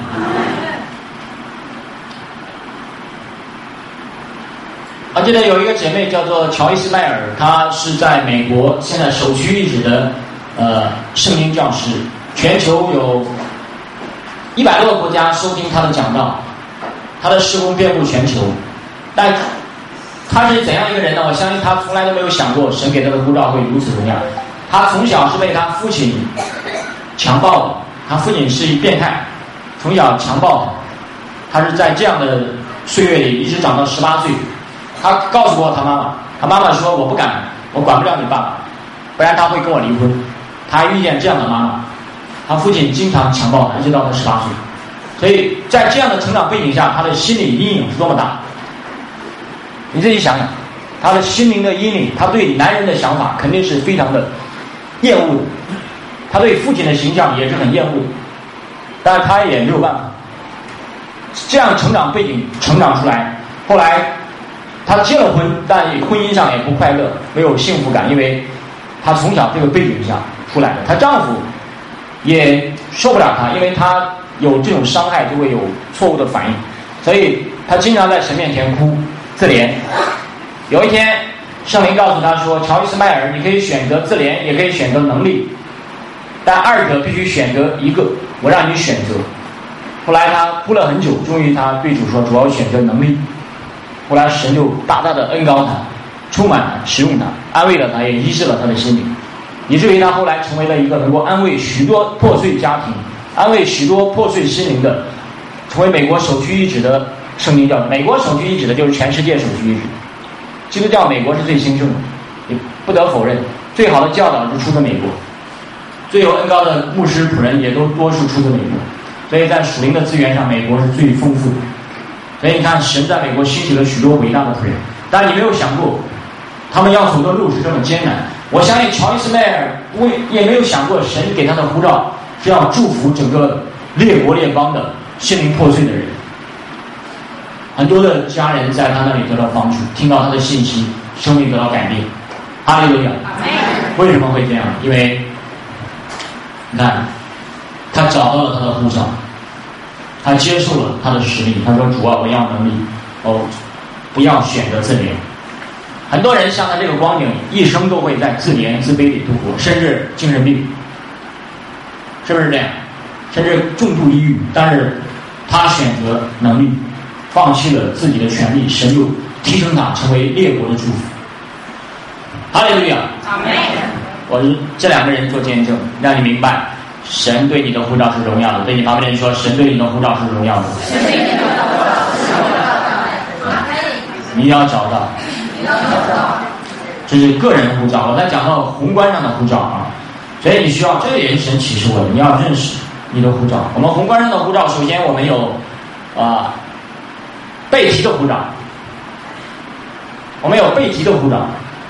我记得有一个姐妹叫做乔伊斯迈尔，她是在美国现在首屈一指的呃圣经教师，全球有一百多个国家收听她的讲道，她的事工遍布全球。但她是怎样一个人呢？我相信她从来都没有想过神给她的呼召会如此荣耀。她从小是被她父亲强暴的，她父亲是一变态，从小强暴她，她是在这样的岁月里一直长到十八岁。他告诉过他妈妈，他妈妈说我不敢，我管不了你爸爸，不然他会跟我离婚。他还遇见这样的妈妈，他父亲经常强暴他，一直到他十八岁。所以在这样的成长背景下，他的心理阴影是多么大。你自己想想，他的心灵的阴影，他对男人的想法肯定是非常的厌恶的，他对父亲的形象也是很厌恶的，但是他也没有办法。这样成长背景成长出来，后来她结了婚，但婚姻上也不快乐，没有幸福感，因为她从小这个背景下出来的。她丈夫也受不了她，因为她有这种伤害就会有错误的反应，所以她经常在神面前哭自怜。有一天圣灵告诉她说，乔伊斯迈尔，你可以选择自怜，也可以选择能力，但二者必须选择一个，我让你选择。后来她哭了很久，终于她对主说，主要选择能力。后来神就大大的恩膏他，充满他，使用他，安慰了他，也医治了他的心灵，以至于他后来成为了一个能够安慰许多破碎家庭、安慰许多破碎心灵的，成为美国首屈一指的圣经教师。美国首屈一指的就是全世界首屈一指。基督教美国是最兴盛的，也不得否认，最好的教导是出自美国，最有恩膏的牧师仆人也都多数出自美国，所以在属灵的资源上，美国是最丰富的。所以你看，神在美国兴起了许多伟大的仆人，但你没有想过，他们要走的路是这么艰难。我相信乔伊斯迈尔不会也没有想过，神给他的呼召是要祝福整个列国列邦的心灵破碎的人。很多的家人在他那里得到帮助，听到他的信息，生命得到改变。哈利路亚！为什么会这样？因为你看，他找到了他的呼召。他接受了他的使命，他说主啊，我要能力，哦，不要选择自怜。很多人像他这个光景，一生都会在自怜自卑里度过，甚至精神病，是不是这样？甚至重度抑郁，但是他选择能力，放弃了自己的权利，神就提升他成为列国的祝福。哈利路亚！阿门。我这两个人做见证，让你明白神对你的呼召是荣耀的。对你旁边人说，神对你的呼召是荣耀的。神对你的呼召是荣耀的。你要找到，你要找到，这是个人呼召。我在讲到宏观上的呼召啊，所以你需要，这也是神启示我的，你要认识你的呼召。我们宏观上的呼召，首先我们有啊被提的呼召，我们有被提的呼召。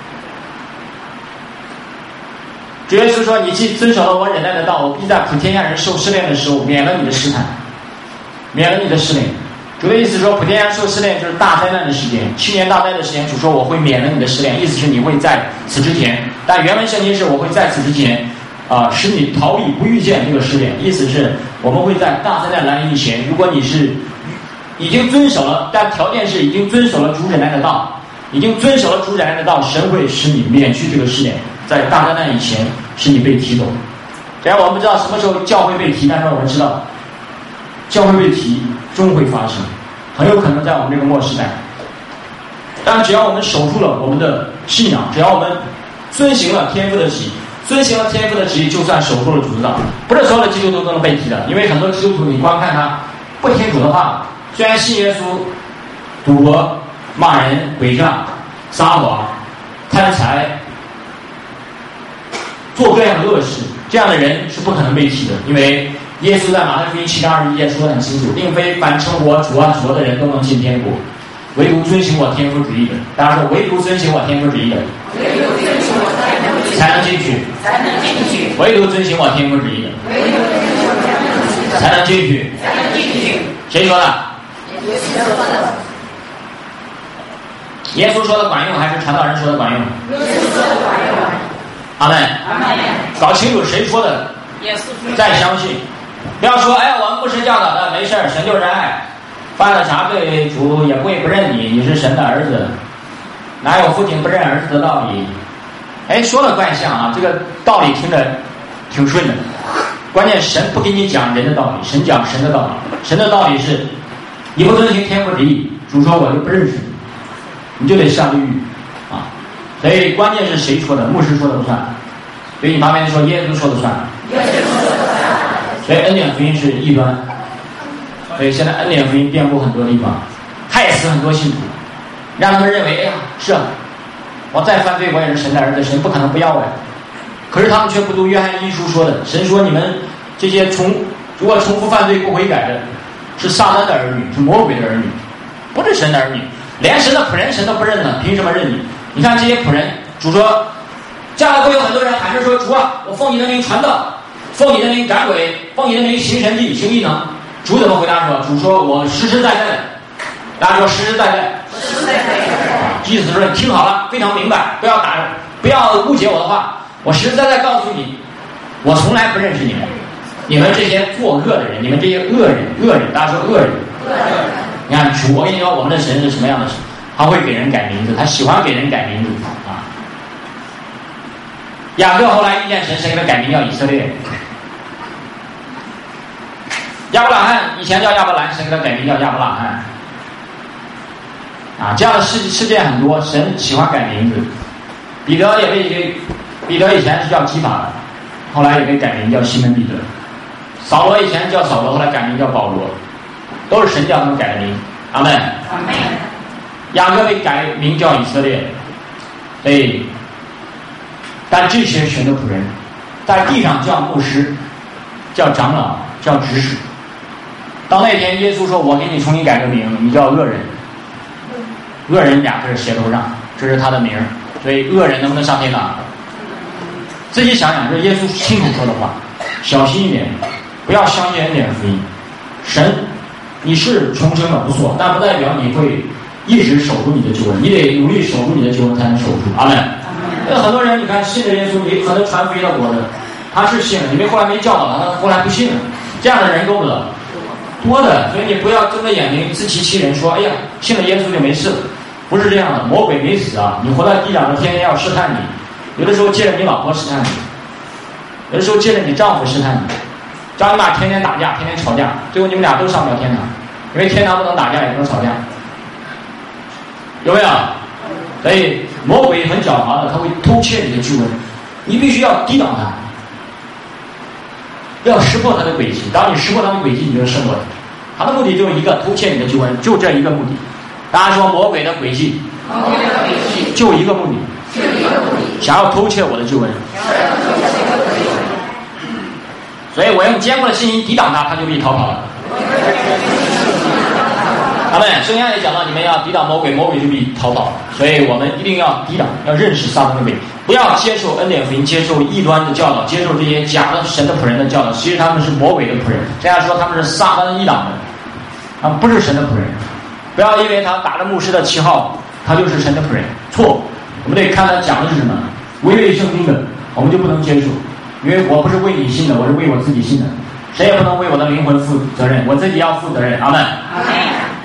主耶稣说，你既遵守了我忍耐的道，我必在普天下人受试炼的时候免了你的试探，免了你的试炼。主的意思说，普天下受试炼就是大灾难的时间，去年大灾的时间，主说我会免了你的试炼，意思是你会在此之前，但原文圣经是我会在此之前啊、呃，使你逃避不遇见这个试炼，意思是我们会在大灾难来临以前，如果你是已经遵守了，但条件是已经遵守了主忍耐的道，已经遵守了主忍耐的道，神会使你免去这个试炼。在大灾难以前，使你被提走。虽然我们不知道什么时候教会被提，但是我们知道，教会被提终会发生，很有可能在我们这个末世代。但只要我们守住了我们的信仰，只要我们遵行了天父的旨意，遵行了天父的旨意，就算守住了主的道。不是所有的基督徒都能被提的，因为很多基督徒你光看他不听主的话，虽然信耶稣，赌博、骂人、诡诈、撒谎、贪财，做各样的恶事，这样的人是不可能被提的。因为耶稣在马太福音七章二十一节说得很清楚，并非凡称我主啊主啊的人都能进天国，唯独遵行我天父旨意的。大家说，唯独遵行我天父旨意的， 唯独遵行我天父旨意的才能进去， 才能进去； 唯独遵行我天父旨意的， 唯独遵行我天父旨意的才能进去。 才能进去。 谁说的？ 耶稣说的。 耶稣说的管用，还是传道人说的管用？ 耶稣说的管用。 阿门。 阿门。 搞清楚谁说的， 耶稣说的。 再相信。不要说，哎，我们不是教导的，没事儿，神就是爱，犯了啥罪，主也不会不认你，你是神的儿子，哪有父亲不认儿子的道理？哎，说的怪像啊，这个道理听着挺顺的。关键神不给你讲人的道理，神讲神的道理。神的道理是，你不遵行天父旨意，主说我就不认识你，你就得下地狱啊。所以关键是谁说的？牧师说的不算，所以你旁边说耶稣说的算。 耶稣说的算。 所以恩典福音是异端，所以现在恩典福音遍布很多地方，害死很多信徒，让他们认为，哎呀，是啊，我再犯罪我也是神的儿子，神不可能不要我呀。可是他们却不读约翰一书说的，神说你们这些重如果重复犯罪不悔改的，是撒旦的儿女，是魔鬼的儿女，不是神的儿女，连神的仆人神都不认呢，凭什么认你？你看这些仆人，主说，将来会有很多人喊着说，主啊，我奉你的名传道，奉你的名赶鬼，奉你的名行神迹行异能。主怎么回答说？主说我实实在在的，大家说实实在在， 实实在在。 意思是说你听好了，非常明白，不要打，不要误解我的话。我实实在在告诉你，我从来不认识你们，你们这些作恶的人，你们这些恶人，恶人，大家说恶人。你看主，我跟你说，我们的神是什么样的神？他会给人改名字，他喜欢给人改名字啊。雅各后来遇见神，神给他改名叫以色列。亚伯拉罕以前叫亚伯兰，神给他改名叫亚伯拉罕。啊，这样的事事件很多，神喜欢改名字。彼得也被给，彼得以前是叫基法的，后来也被改名叫西门彼得。扫罗以前叫扫罗，后来改名叫保罗，都是神叫他们改的名。阿门。 阿门。 雅各被改名叫以色列，所以，但这些神的仆人，在地上叫牧师，叫长老，叫执事。到那天，耶稣说：“我给你重新改个名，你叫恶人。”恶人俩字写头上，这是他的名。所以，恶人能不能上天堂？自己想想，这是耶稣清楚说的话，小心一点，不要相信恩典福音。神，你是重生了不错，但不代表你会一直守住你的救恩，你得努力守住你的救恩才能守住。阿门。那很多人，你看信了耶稣，你可能传福音的果子，他是信了，你们后来没教导他，他后来不信了，这样的人多不多？多的。所以你不要睁着眼睛自欺欺人，说哎呀，信了耶稣就没事了，不是这样的。魔鬼没死啊，你活在地上，他天天要试探你，有的时候借着你老婆试探你，有的时候借着你丈夫试探你，叫你俩天天打架，天天吵架，最后你们俩都上不了天堂，因为天堂不能打架，也不能吵架，有没有？所以魔鬼很狡猾的，他会偷窃你的救恩，你必须要抵挡他，要识破他的诡计。当你识破他的诡计，你就胜过他。他的目的就一个，偷窃你的救恩，就这一个目的。大家说魔鬼的诡计， 魔鬼的诡计就一个目的， 就一个目的， 想要偷窃我的救恩。所以我用坚固的信心抵挡他，他就被逃跑了。阿门。圣经也讲到，你们要抵挡魔鬼，魔鬼就必逃跑。所以我们一定要抵挡，要认识撒旦的鬼，不要接受恩典福音，接受异端的教导，接受这些假的神的仆人的教导。其实他们是魔鬼的仆人，这样说他们是撒旦一党的，他们不是神的仆人。不要因为他打着牧师的旗号，他就是神的仆人，错。我们得看他讲的是什么，违背圣经的，我们就不能接受。因为我不是为你信的，我是为我自己信的，谁也不能为我的灵魂负责任，我自己要负责任。阿门。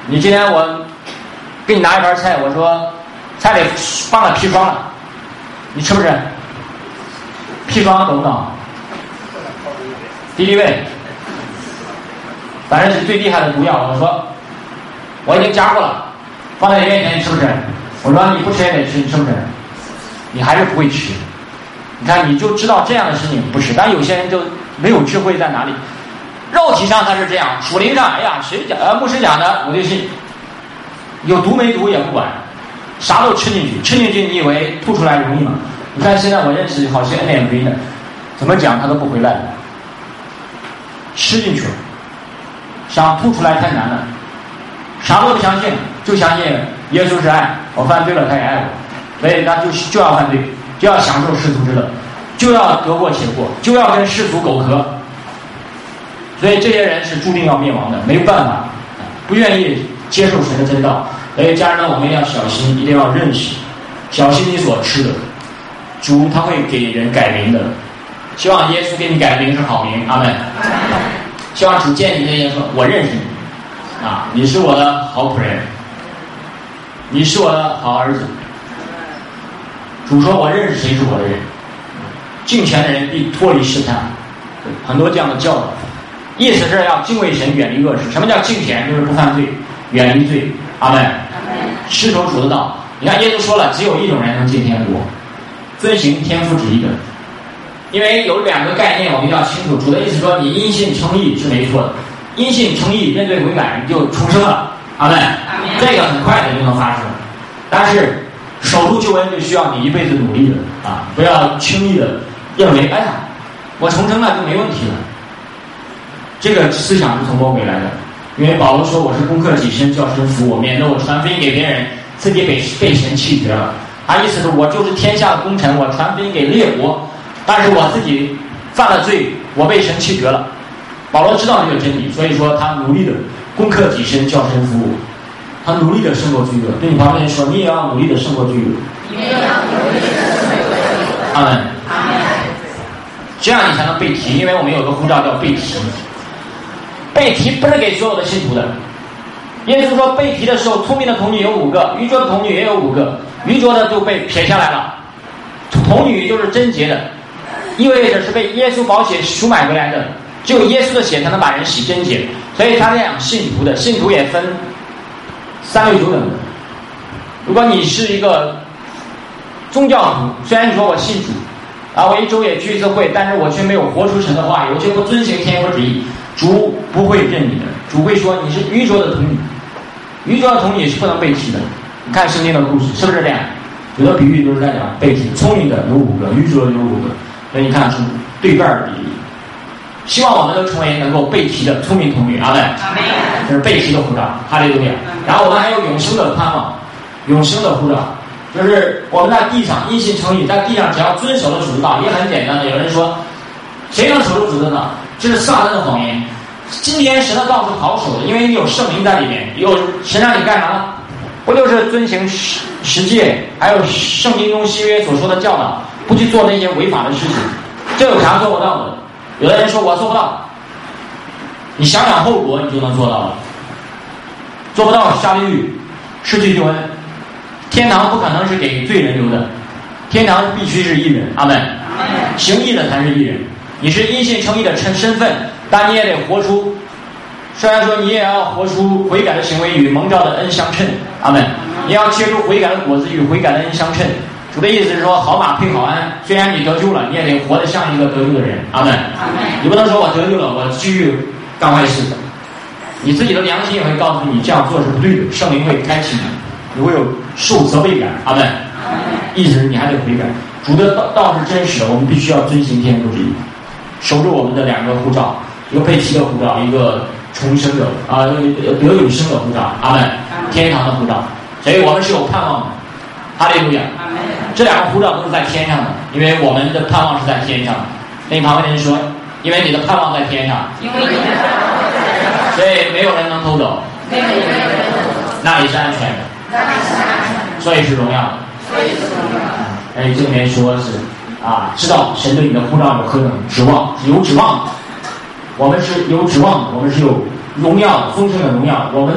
你今天我给你拿一盘菜，我说菜里放了砒霜了，你吃不吃？砒霜懂不懂？敌敌畏，反正是最厉害的毒药。我说我已经加过了，放在你面前，你吃不吃？我说你不吃也得吃，你吃不吃？你还是不会吃。你看，你就知道这样的事情不是，但有些人就没有智慧在哪里？肉体上他是这样，属灵上，哎呀，谁讲？呃，牧师讲的，我就信。有毒没毒也不管，啥都吃进去，吃进去，你以为吐出来容易吗？你看现在我认识好些 N M V 的，怎么讲他都不回来了，吃进去了，想吐出来太难了，啥都不相信，就相信耶稣是爱，我犯罪了他也爱我，所以他就就要犯罪，就要享受世俗之乐，就要得过且过，就要跟世俗苟合。所以这些人是注定要灭亡的，没有办法，不愿意接受神的真道。所以家人呢，我们一定要小心，一定要认识，小心你所吃的。主他会给人改名的，希望耶稣给你改的名是好名，阿们。希望主见你那天说，我认识你，啊，你是我的好仆人，你是我的好儿子。主说，我认识谁是我的人，敬虔的人必脱离试探。很多这样的教导。意思是要敬畏神，远离恶事。什么叫敬虔？就是不犯罪，远离罪。阿们。持守主的道。你看耶稣说了，只有一种人能进天国，遵行天父旨意的。因为有两个概念我们要清楚。主的意思说，你因信称义是没错的，因信称义，认罪悔改，你就重生了。阿们。这个很快的就能发生。但是守住救恩就需要你一辈子努力的啊，不要轻易的认为，哎呀，我重生了就没问题了。这个思想是从魔鬼来的，因为保罗说我是攻克己身，叫神服我，免得我传福音给别人，自己被被神弃绝了。他意思是我就是天下的功臣，我传福音给列国，但是我自己犯了罪，我被神弃绝了。保罗知道这个真理，所以说他努力的攻克己身，叫神服我，他努力的胜过罪恶。对你旁边人说，你也要努力的胜过罪恶。你也要努力的胜过罪恶。阿们。阿们。这样你才能被提，因为我们有个护照叫被提。被提不是给所有的信徒的。耶稣说，被提的时候，聪明的童女有五个，愚拙的童女也有五个，愚拙的就被撇下来了。童女就是贞洁的，意味着是被耶稣宝血赎买回来的，只有耶稣的血才能把人洗贞洁。所以他这样信徒的，信徒也分三六九等的。如果你是一个宗教徒，虽然你说我信主啊，我一周也聚一次会，但是我却没有活出神的话语，我却不遵行天父旨意，主不会认你的，主会说你是愚拙的童女，愚拙的童女是不能被提的。你看圣经的故事是不是这样？有的比喻都是在讲被提，聪明的有五个，愚拙的有五个，所以你看出对半的比例。希望我们都成为能够被提的聪明童女，阿们。这是被提的护照，哈利路亚。然后我们还有永生的盼望，永生的护照，就是我们在地上因信称义，在地上只要遵守了主的道，也很简单的。有人说，谁能守住主的道？这是撒旦的谎言。今天神的道是好守的，因为你有圣灵在里面，有神让你干啥呢？不就是遵行十十诫，还有圣经中新约所说的教导，不去做那些违法的事情。这有啥做不到的？有的人说我做不到，你想想后果，你就能做到了。做不到下地狱，失去救恩。天堂不可能是给罪人留的，天堂必须是义人。阿们。行义的才是义人。你是因信称义的身身份，但你也得活出，虽然说你也要活出悔改的行为与蒙召的恩相称。阿们。你要结出悔改的果子与悔改的恩相称。主的意思是说，好马配好鞍，虽然你得救了，你也得活得像一个得救的人。阿们。你不能说我得救了，我继续干坏事。你自己的良心也会告诉你这样做是不对的，圣灵会开启你，你会有受责备感。阿们。意思是你还得悔改。主的道道是真实的，我们必须要遵行天父旨意，守住我们的两个护照，一个被提的护照，一个重生的啊、呃、得永生的护照。阿们。天堂的护照，所以我们是有盼望的。哈利路亚。这两个护照都是在天上的，因为我们的盼望是在天上的。另一旁边人说，因为你的盼望在天上，因为你的盼望在天上，所以没有人能偷走，没有人能偷走，那里是安全的，那里是安全的，所以是荣耀的，所以是荣耀的。哎，这里面说是啊，知道神对你的护照有何等指望，是有指望的。我们是有指望的，我们是有荣耀的，丰盛的荣耀。我们在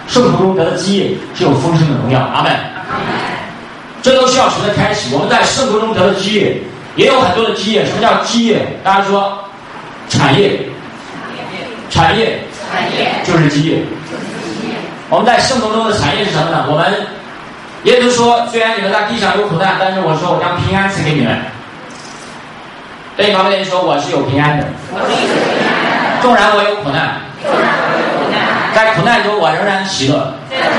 圣徒中得的基业是有丰盛的荣耀。阿们。这都是要神的开启。我们在圣徒中得的基业也有很多的基业。什么叫基业？大家说，产业，产业， 产业就是基业。我们在圣徒中的产业是什么呢？我们耶稣说，虽然你们在地上有苦难，但是我说我将平安赐给你们。对你旁边人说，我是有平安的。纵然我有苦难，在苦难中我仍然喜乐，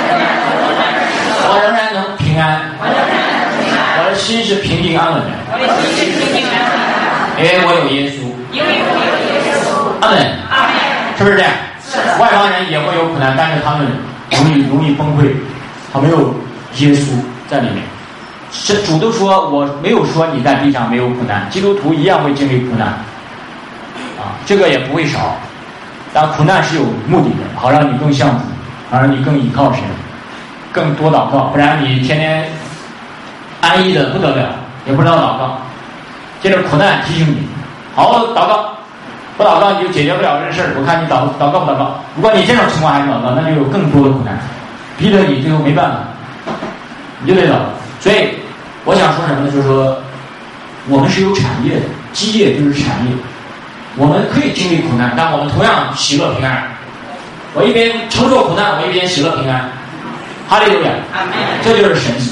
我仍然能平安，我的心是平静安稳的，因为我有耶稣。阿门。是不是这样？外邦人也会有苦难，但是他们容易容易崩溃，他没有耶稣在里面。是主都说，我没有说你在地上没有苦难，基督徒一样会经历苦难啊，这个也不会少。但苦难是有目的的，好让你更像主，好让你更依靠神，更多祷告，不然你天天安逸的不得了，也不知道祷告。接着苦难提醒你，好好祷告，不祷告你就解决不了这个事儿。我看你祷祷告不祷告，如果你这种情况还不祷告，那就有更多的苦难，逼得你最后没办法，你就得祷告。所以我想说什么呢？就是说，我们是有产业的，基业就是产业。我们可以经历苦难，但我们同样喜乐平安。我一边承受苦难，我一边喜乐平安。哈利路亚！这就是神迹。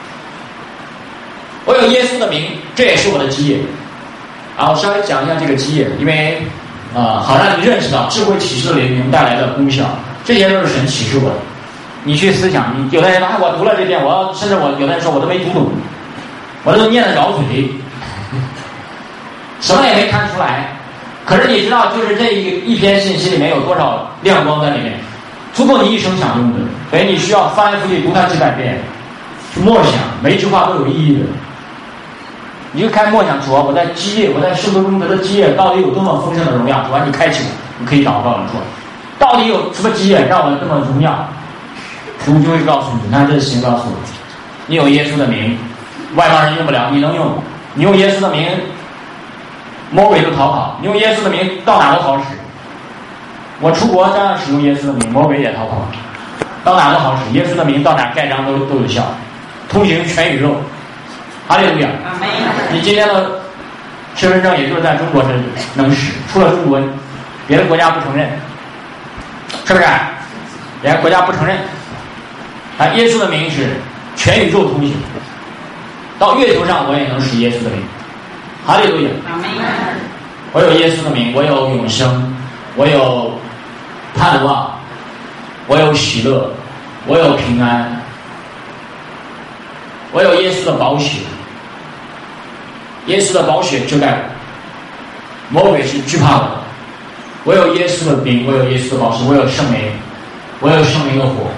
我有耶稣的名，这也是我的基业。啊，我稍微讲一下这个基业，因为啊、呃，好让你认识到智慧启示的灵能带来的功效，这些都是神启示我的。你去思想，你有的人说，哎，我读了这遍，我甚至我有的人说我都没读懂，我都念得着嘴，什么也没看出来。可是你知道，就是这一一篇信息里面有多少亮光在里面，足够你一生享用的。所以你需要翻来覆去读它几百遍，去默想，每一句话都有意义的。你就开默想，主啊，我在基业，我在圣徒中得的基业到底有多么丰盛的荣耀？主啊，你开启我，你可以祷告你说，到底有什么基业让我这么荣耀？主就会告诉你，你看这行告诉我，你有耶稣的名，外邦人用不了，你能用。你用耶稣的名，魔鬼都逃跑；你用耶稣的名，到哪都好使。我出国照样使用耶稣的名，魔鬼也逃跑，到哪都好使。耶稣的名到哪盖章都都有效，通行全宇宙。哈利路亚！你今天的身份证也就是在中国是能使，除了中国，别的国家不承认，是不是？别的国家不承认。啊，耶稣的名是全宇宙通行，到月球上我也能使耶稣的名。哈利路亚！我有耶稣的名，我有永生，我有盼望，我有喜乐，我有平安，我有耶稣的宝血，耶稣的宝血遮盖我，魔鬼是惧怕我的。我有耶稣的名，我有耶稣的宝血，我有圣灵，我有圣灵的火，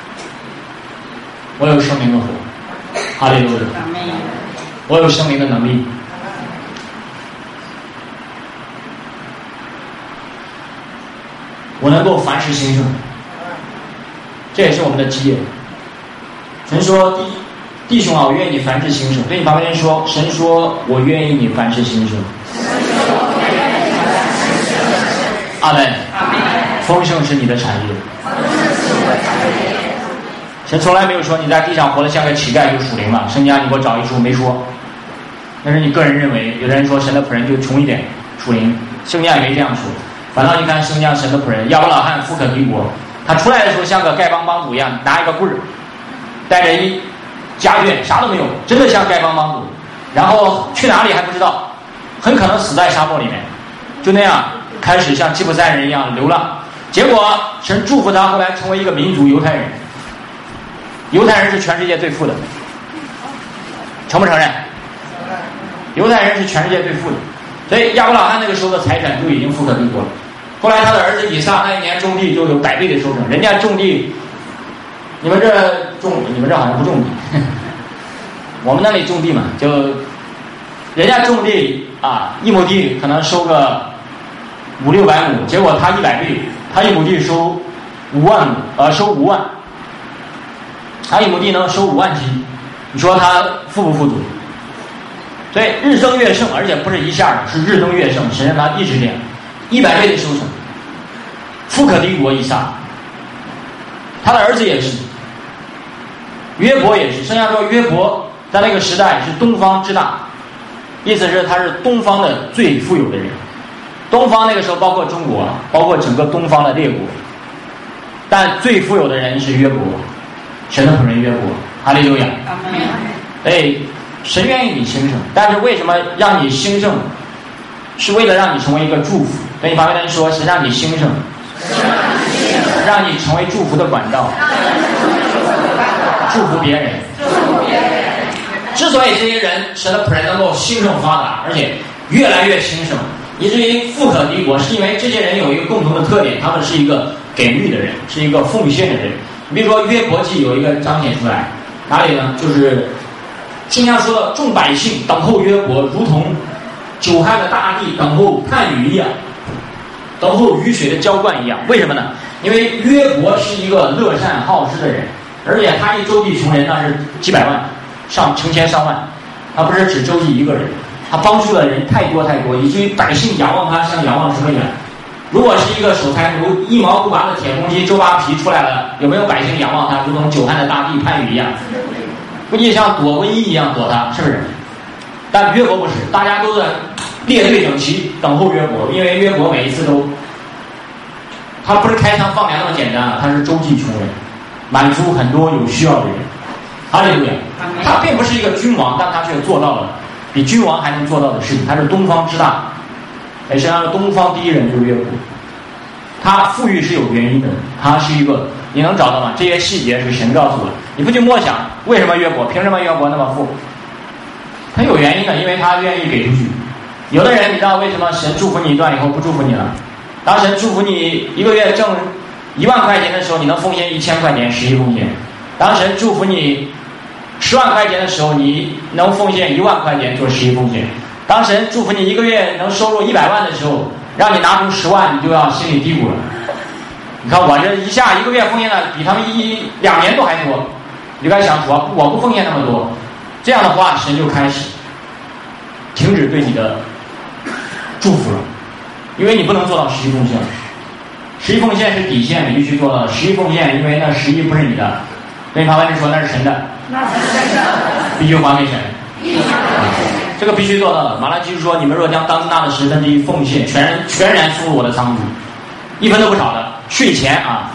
我有圣灵的火。哈利路亚！我有圣灵的能力。我能够凡事兴盛，这也是我们的基业。神说弟弟兄啊，我愿意你凡事兴盛。对你旁边人说，神说我愿意你凡事兴盛。阿门。丰盛是你的产业。神从来没有说你在地上活得像个乞丐就属灵了，圣家你给我找一书，没说。但是你个人认为，有的人说神的仆人就穷一点属灵，圣家也没这样说。反倒你看圣家神的仆人亚伯拉罕富可敌国，他出来的时候像个丐帮帮主一样，拿一个棍儿，带着一家眷，啥都没有，真的像丐帮帮主。然后去哪里还不知道，很可能死在沙漠里面，就那样开始像吉普赛人一样流浪。结果神祝福他，后来成为一个民族犹太人。犹太人是全世界最富的，承不承认？犹太人是全世界最富的，所以亚伯拉罕那个时候的财产就已经富可敌国了。后来他的儿子以撒那一年种地就有百倍的收成，人家种地，你们这种，你们这好像不种地，我们那里种地嘛，就人家种地啊，一亩地可能收个五六百亩，结果他一百倍，他一亩地收五万亩，呃，收五万，他一亩地能收五万斤，你说他富不富足？所以日增月盛，而且不是一下的，是日增月盛，神让他一直这样，一百倍的收成，富可敌国以撒。 他的儿子也是，约伯也是。圣经说约伯在那个时代是东方之大，意思是他是东方的最富有的人。东方那个时候包括中国，包括整个东方的列国，但最富有的人是约伯，神的仆人约伯。哈利路亚。哎，神愿意你兴盛，但是为什么让你兴盛？是为了让你成为一个祝福。对你旁边的人说，是让你兴盛，让你成为祝福的管道，祝福别人。之所以这些人神的仆人能够兴盛发达，而且越来越兴盛，以至于富可敌国，是因为这些人有一个共同的特点，他们是一个给予的人，是一个奉献的人。你比如说约伯记有一个彰显出来，哪里呢？就是经常说的众百姓等候约伯，如同久旱的大地等候盼雨一样，等候雨水的浇灌一样。为什么呢？因为约伯是一个乐善好施的人，而且他一周济穷人那是几百万，上成千上万，他不是只周济一个人，他帮助的人太多太多，以至于百姓仰望他像仰望什么一样。如果是一个守财奴，一毛不拔的铁公鸡周扒皮出来了，有没有百姓仰望他，如同久旱的大地盼雨一样？估计像躲瘟疫一样躲他，是不是？但约伯不是，大家都在列队整齐等候约伯，因为约伯每一次都，他不是开仓放粮那么简单啊，他是周济穷人，满足很多有需要的人。哈利路亚！他并不是一个君王，但他却做到了比君王还能做到的事情。他是东方之大，哎，实际上东方第一人就是约伯。他富裕是有原因的，他是一个，你能找到吗？这些细节是神告诉我，你不去默想，为什么约伯？凭什么约伯那么富？他有原因的，因为他愿意给出去。有的人你知道为什么神祝福你一段以后不祝福你了？当神祝福你一个月挣一万块钱的时候，你能奉献一千块钱，十一奉献；当神祝福你十万块钱的时候，你能奉献一万块钱做十一奉献；当神祝福你一个月能收入一百万的时候，让你拿出十万，你就要心里嘀咕了。你看我这一下一个月奉献的比他们一两年都还多，你就该想我我不奉献那么多，这样的话神就开始停止对你的祝福了，因为你不能做到十一奉献。十一奉献是底线，你必须做到十一奉献，因为那十一不是你的，对旁边人说那是神的，必须还给神。这个必须做到的。马拉基说：“你们若将当纳的十分之一奉献，全然全然出入我的仓库，一分都不少的。税前啊，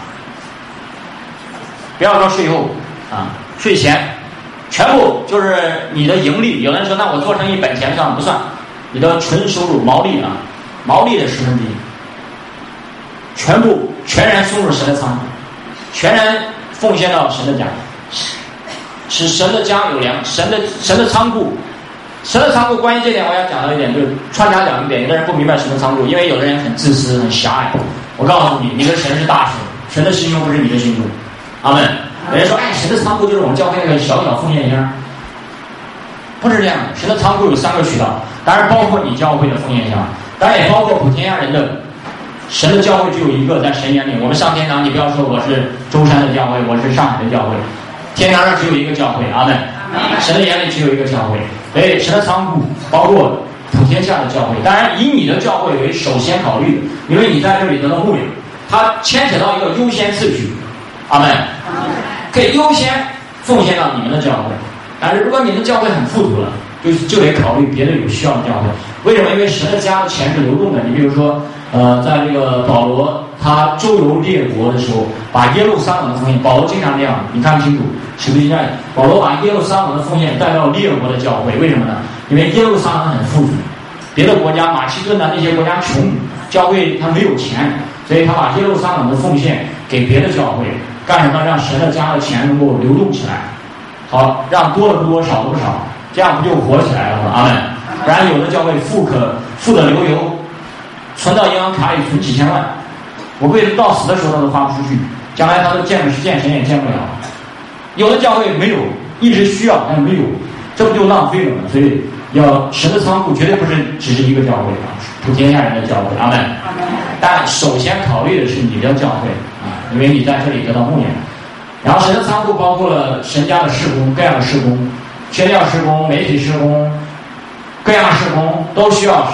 不要说税后啊，税前全部就是你的盈利。有的人说，那我做生意本钱上不算，你的纯收入毛利啊，毛利的十分之一，全部全然送入神的仓库，全然奉献到神的家，使神的家有粮，神的神的仓库。”神的仓库，关于这点我要讲到一点，就是穿插讲一点。有的人不明白神的仓库，因为有的人很自私、很狭隘。我告诉你，你的神是大神，神的心胸不是你的心胸。阿门。有人说，哎，神的仓库就是我们教会那个小小奉献箱，不是这样的。神的仓库有三个渠道，当然包括你教会的奉献箱，当然也包括普天下人的。神的教会只有一个，在神眼里，我们上天堂，你不要说我是舟山的教会，我是上海的教会，天堂上只有一个教会。阿门。神的眼里只有一个教会。所以神的仓库包括普天下的教会，当然以你的教会为首先考虑的，因为你在这里得到牧养，它牵扯到一个优先次序。阿门。可以优先奉献到你们的教会，但是如果你的教会很富足了，就就得考虑别的有需要的教会。为什么？因为神的家的钱是流动的。你比如说，呃，在这个保罗他周游列国的时候，把耶路撒冷的奉献，保罗经常这样，你看清楚。使徒行传，保罗把耶路撒冷的奉献带到列国的教会，为什么呢？因为耶路撒冷很富足，别的国家马其顿的那些国家穷，教会他没有钱，所以他把耶路撒冷的奉献给别的教会，干什么？让神的家的钱能够流动起来，好，让多的不多，少的不少，这样不就活起来了吗？阿门。不然有的教会富可富得流油，存到银行卡里存几千万，我估计到死的时候他都花不出去，将来他都见见神也见不了。有的教会没有，一直需要，但没有，这不就浪费了吗？所以要神的仓库绝对不是只是一个教会啊，普天下人的教会。阿门。但首先考虑的是你的教会啊，因为你在这里得到牧养。然后神的仓库包括了神家的事工，各样的事工，宣教事工、媒体事工，各样事工都需要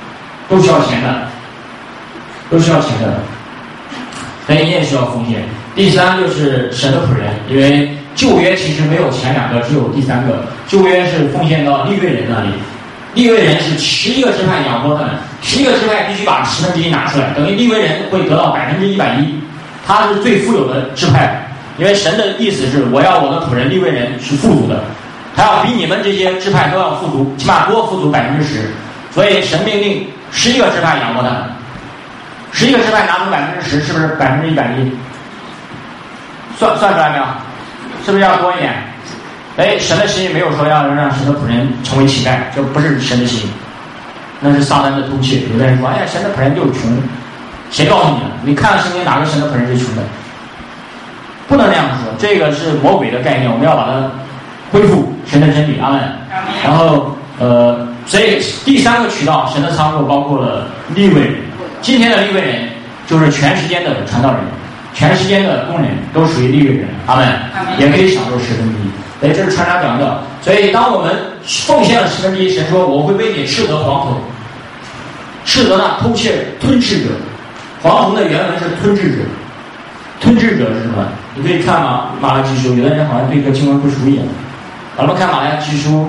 都需要钱的，都需要钱的。所以你也需要奉献。 第三就是神的仆人，因为旧约其实没有前两个，只有第三个。旧约是奉献到利未人那里，利未人是十一个支派养活他们，十一个支派必须把十分之一拿出来，等于利未人会得到百分之一百一，他是最富有的支派。因为神的意思是，我要我的仆人利未人是富足的，他要比你们这些支派都要富足，起码多富足百分之十。所以神命令十一个支派养活他们，十一个支派拿出百分之十，是不是百分之一百一？算算出来没有？是不是要多一点？哎，神的心意没有说要让神的仆人成为乞丐，这不是神的心意，那是撒旦的偷窃。有的人说，哎呀，神的仆人就是穷，谁告诉你的？你看圣经哪个神的仆人是穷的？不能那样说，这个是魔鬼的概念，我们要把它恢复神的真理。阿门。然后呃，所以第三个渠道，神的仓库包括了利未人。今天的利未人就是全时间的传道人，全时间的工人都属于利未人。阿门。也可以享受十分之一。所以这是传达讲的。所以当我们奉献了十分之一，神说我会为你斥责蝗虫，斥责那偷窃吞噬者。蝗虫的原文是吞噬者。吞噬者是什么？你可以看嘛，马拉基书，有的人好像对这个经文不熟悉。我们看马拉基书，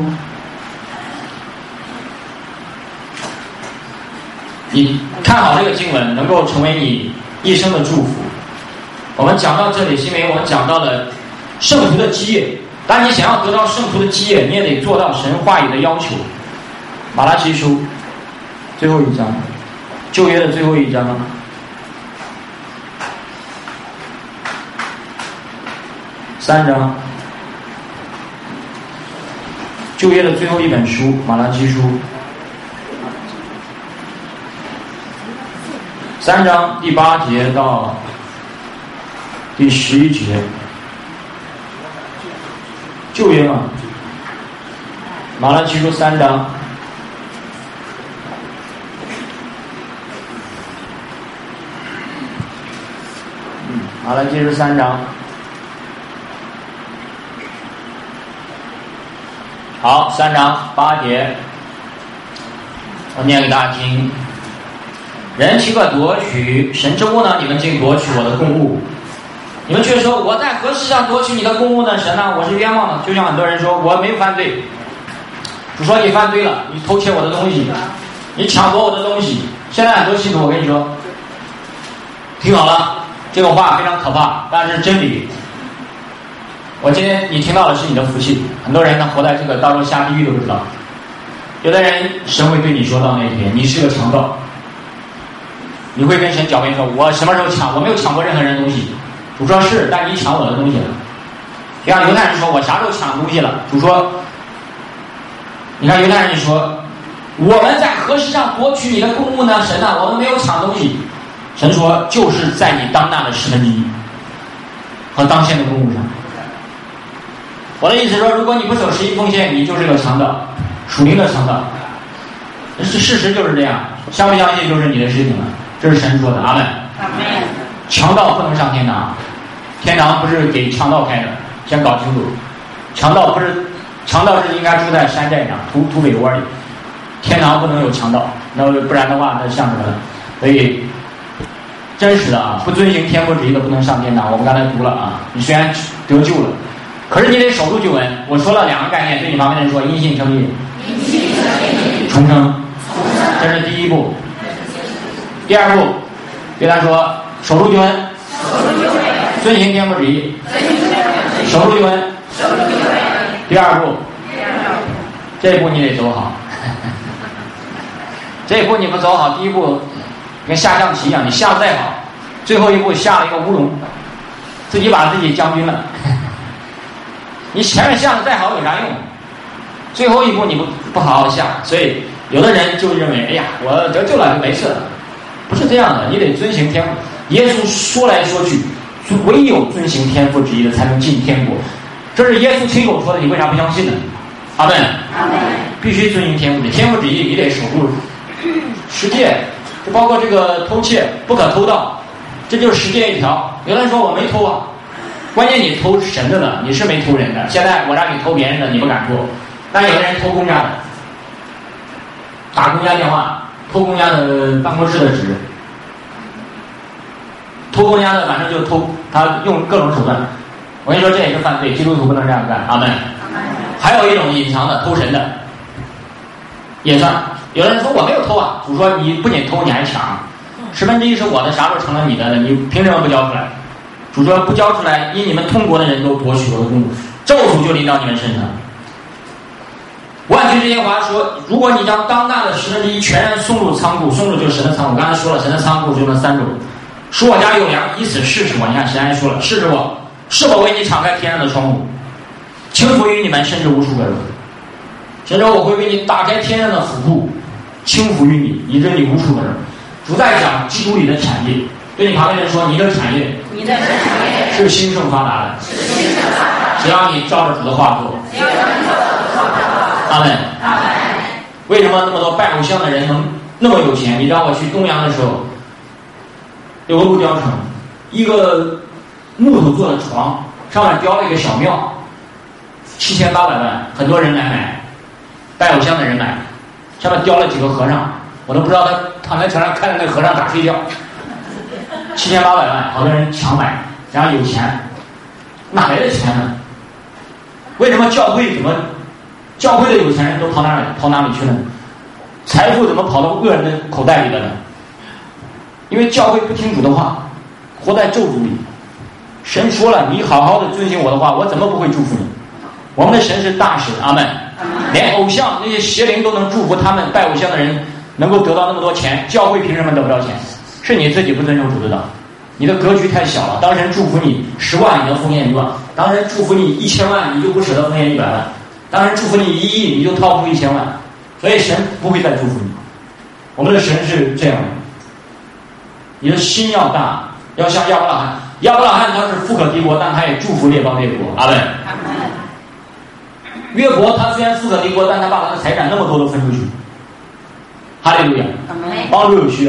你看好这个经文，能够成为你一生的祝福。我们讲到这里，是因为我们讲到了圣徒的基业。当你想要得到圣徒的基业，你也得做到神话语的要求。马拉基书最后一章，旧约的最后一章。三章，旧约的最后一本书《马拉基书》，三章第八节到第十一节，旧约嘛，《马拉基书》三章，嗯，《马拉基书》三章。好，三章八节，我念给大家听。人岂可夺取神之物呢？你们竟夺取我的供物。你们却说我在何事上夺取你的供物呢？神呢？我是冤枉的。就像很多人说我没有犯罪，主说你犯罪了，你偷窃我的东西，你抢夺我的东西。现在很多信徒，我跟你说，听好了，这个话非常可怕，但是真理。我今天你听到的是你的福气。很多人呢活在这个到时候下地狱都不知道。有的人神会对你说到那一天，你是个强盗，你会跟神狡辩说：“我什么时候抢？我没有抢过任何人的东西。”主说是，但你抢我的东西了。就像犹太人说：“我啥时候抢东西了？”主说：“你看犹太人就说，我们在何事上夺取你的供物呢？神啊，我们没有抢东西。”神说：“就是在你当纳的十分之一和当献的供物上。”我的意思说，如果你不守十一奉献，你就是个强盗，属灵的强盗。是事实就是这样，相不相信就是你的事情了。这是神说的，阿门。 阿门。 强盗不能上天堂，天堂不是给强盗开的，先搞清楚。强盗不是，强盗是应该住在山寨上、土土匪窝里，天堂不能有强盗，那不然的话，那像什么呢？所以真实的啊，不遵行天父旨意的不能上天堂。我们刚才读了啊，你虽然得救了。可是你得守住救恩。我说了两个概念，对你旁边人说：因信称义，重生，这是第一步。第二步，对他说：守住救恩，遵行天父旨意，守住救恩。第二步，这一步你得走好。这一步你不走好，第一步跟下象棋一样，你下的再好，最后一步下了一个乌龙，自己把自己将军了。你前面下的再好有啥用？最后一步你不不好好下，所以有的人就认为，哎呀，我得救了就没事了，不是这样的，你得遵行天父。耶稣说来说去，唯有遵行天父旨意的才能进天国，这是耶稣亲口说的，你为啥不相信呢？阿门。阿门。必须遵行天父旨意，天父旨意你得守住十诫，就包括这个偷窃，不可偷盗，这就是十诫一条。有的人说我没偷啊。关键你偷神的了，你是没偷人的。现在我让你偷别人的，你不敢偷。但有的人偷公家的，打公家电话，偷公家的办公室的纸， 偷公家的反正就偷，他用各种手段。我跟你说，这也是犯罪，基督徒不能这样干。阿门。还有一种隐藏的偷神的，也算。有人说我没有偷啊，主说你不仅偷，你还抢，十分之一是我的，啥时候成了你的了？你凭什么不交出来？主说不交出来，因你们通国的人都夺取我的公主，咒诅就临到你们身上。万军之耶和华说，如果你将当纳的十分之一全然送入仓库，送入就是神的仓库。刚才说了，神的仓库就那三种，使我家有粮，以此试试我。你看神还说了，试试我，是否为你敞开天上的窗户，倾福于你们，甚至无数个人。神说我会为你打开天上的府库，倾福于你，以致你无数个人。主在讲基督里的产业，对你旁边人说，你的产业， 你的产业是兴盛发达的， 是兴盛发达的， 只要你照着主的话做。 只要你照着主的话做。 阿门。 阿门。 为什么那么多拜偶像的人能那么有钱？你知道我去东阳的时候，有个鹿雕城，一个木头做的床，上面雕了一个小庙，七千八百万，很多人来买，拜偶像的人买，上面雕了几个和尚，我都不知道他躺在床上看着那个和尚咋睡觉。七千八百万，好多人抢买，然后有钱，哪来的钱呢？为什么教会怎么？教会的有钱人都跑哪里跑哪里去了？财富怎么跑到恶人的口袋里了呢？因为教会不听主的话，活在咒诅里。神说了，你好好的遵循我的话，我怎么不会祝福你？我们的神是大神，阿门。连偶像那些邪灵都能祝福他们拜偶像的人能够得到那么多钱，教会凭什么得不到钱？是你自己不遵守主的道，你的格局太小了。当神祝福你十万，你能奉献一万；当神祝福你一千万，你就不舍得奉献一百万。当然祝福你一亿，你就掏不出一千万，所以神不会再祝福你。我们的神是这样的，你的心要大，要像亚伯拉罕。亚伯拉罕他是富可敌国，但他也祝福列邦列国。阿门。约伯他虽然富可敌国，但他把他的财产那么多都分出去。哈利路亚，帮助有需要。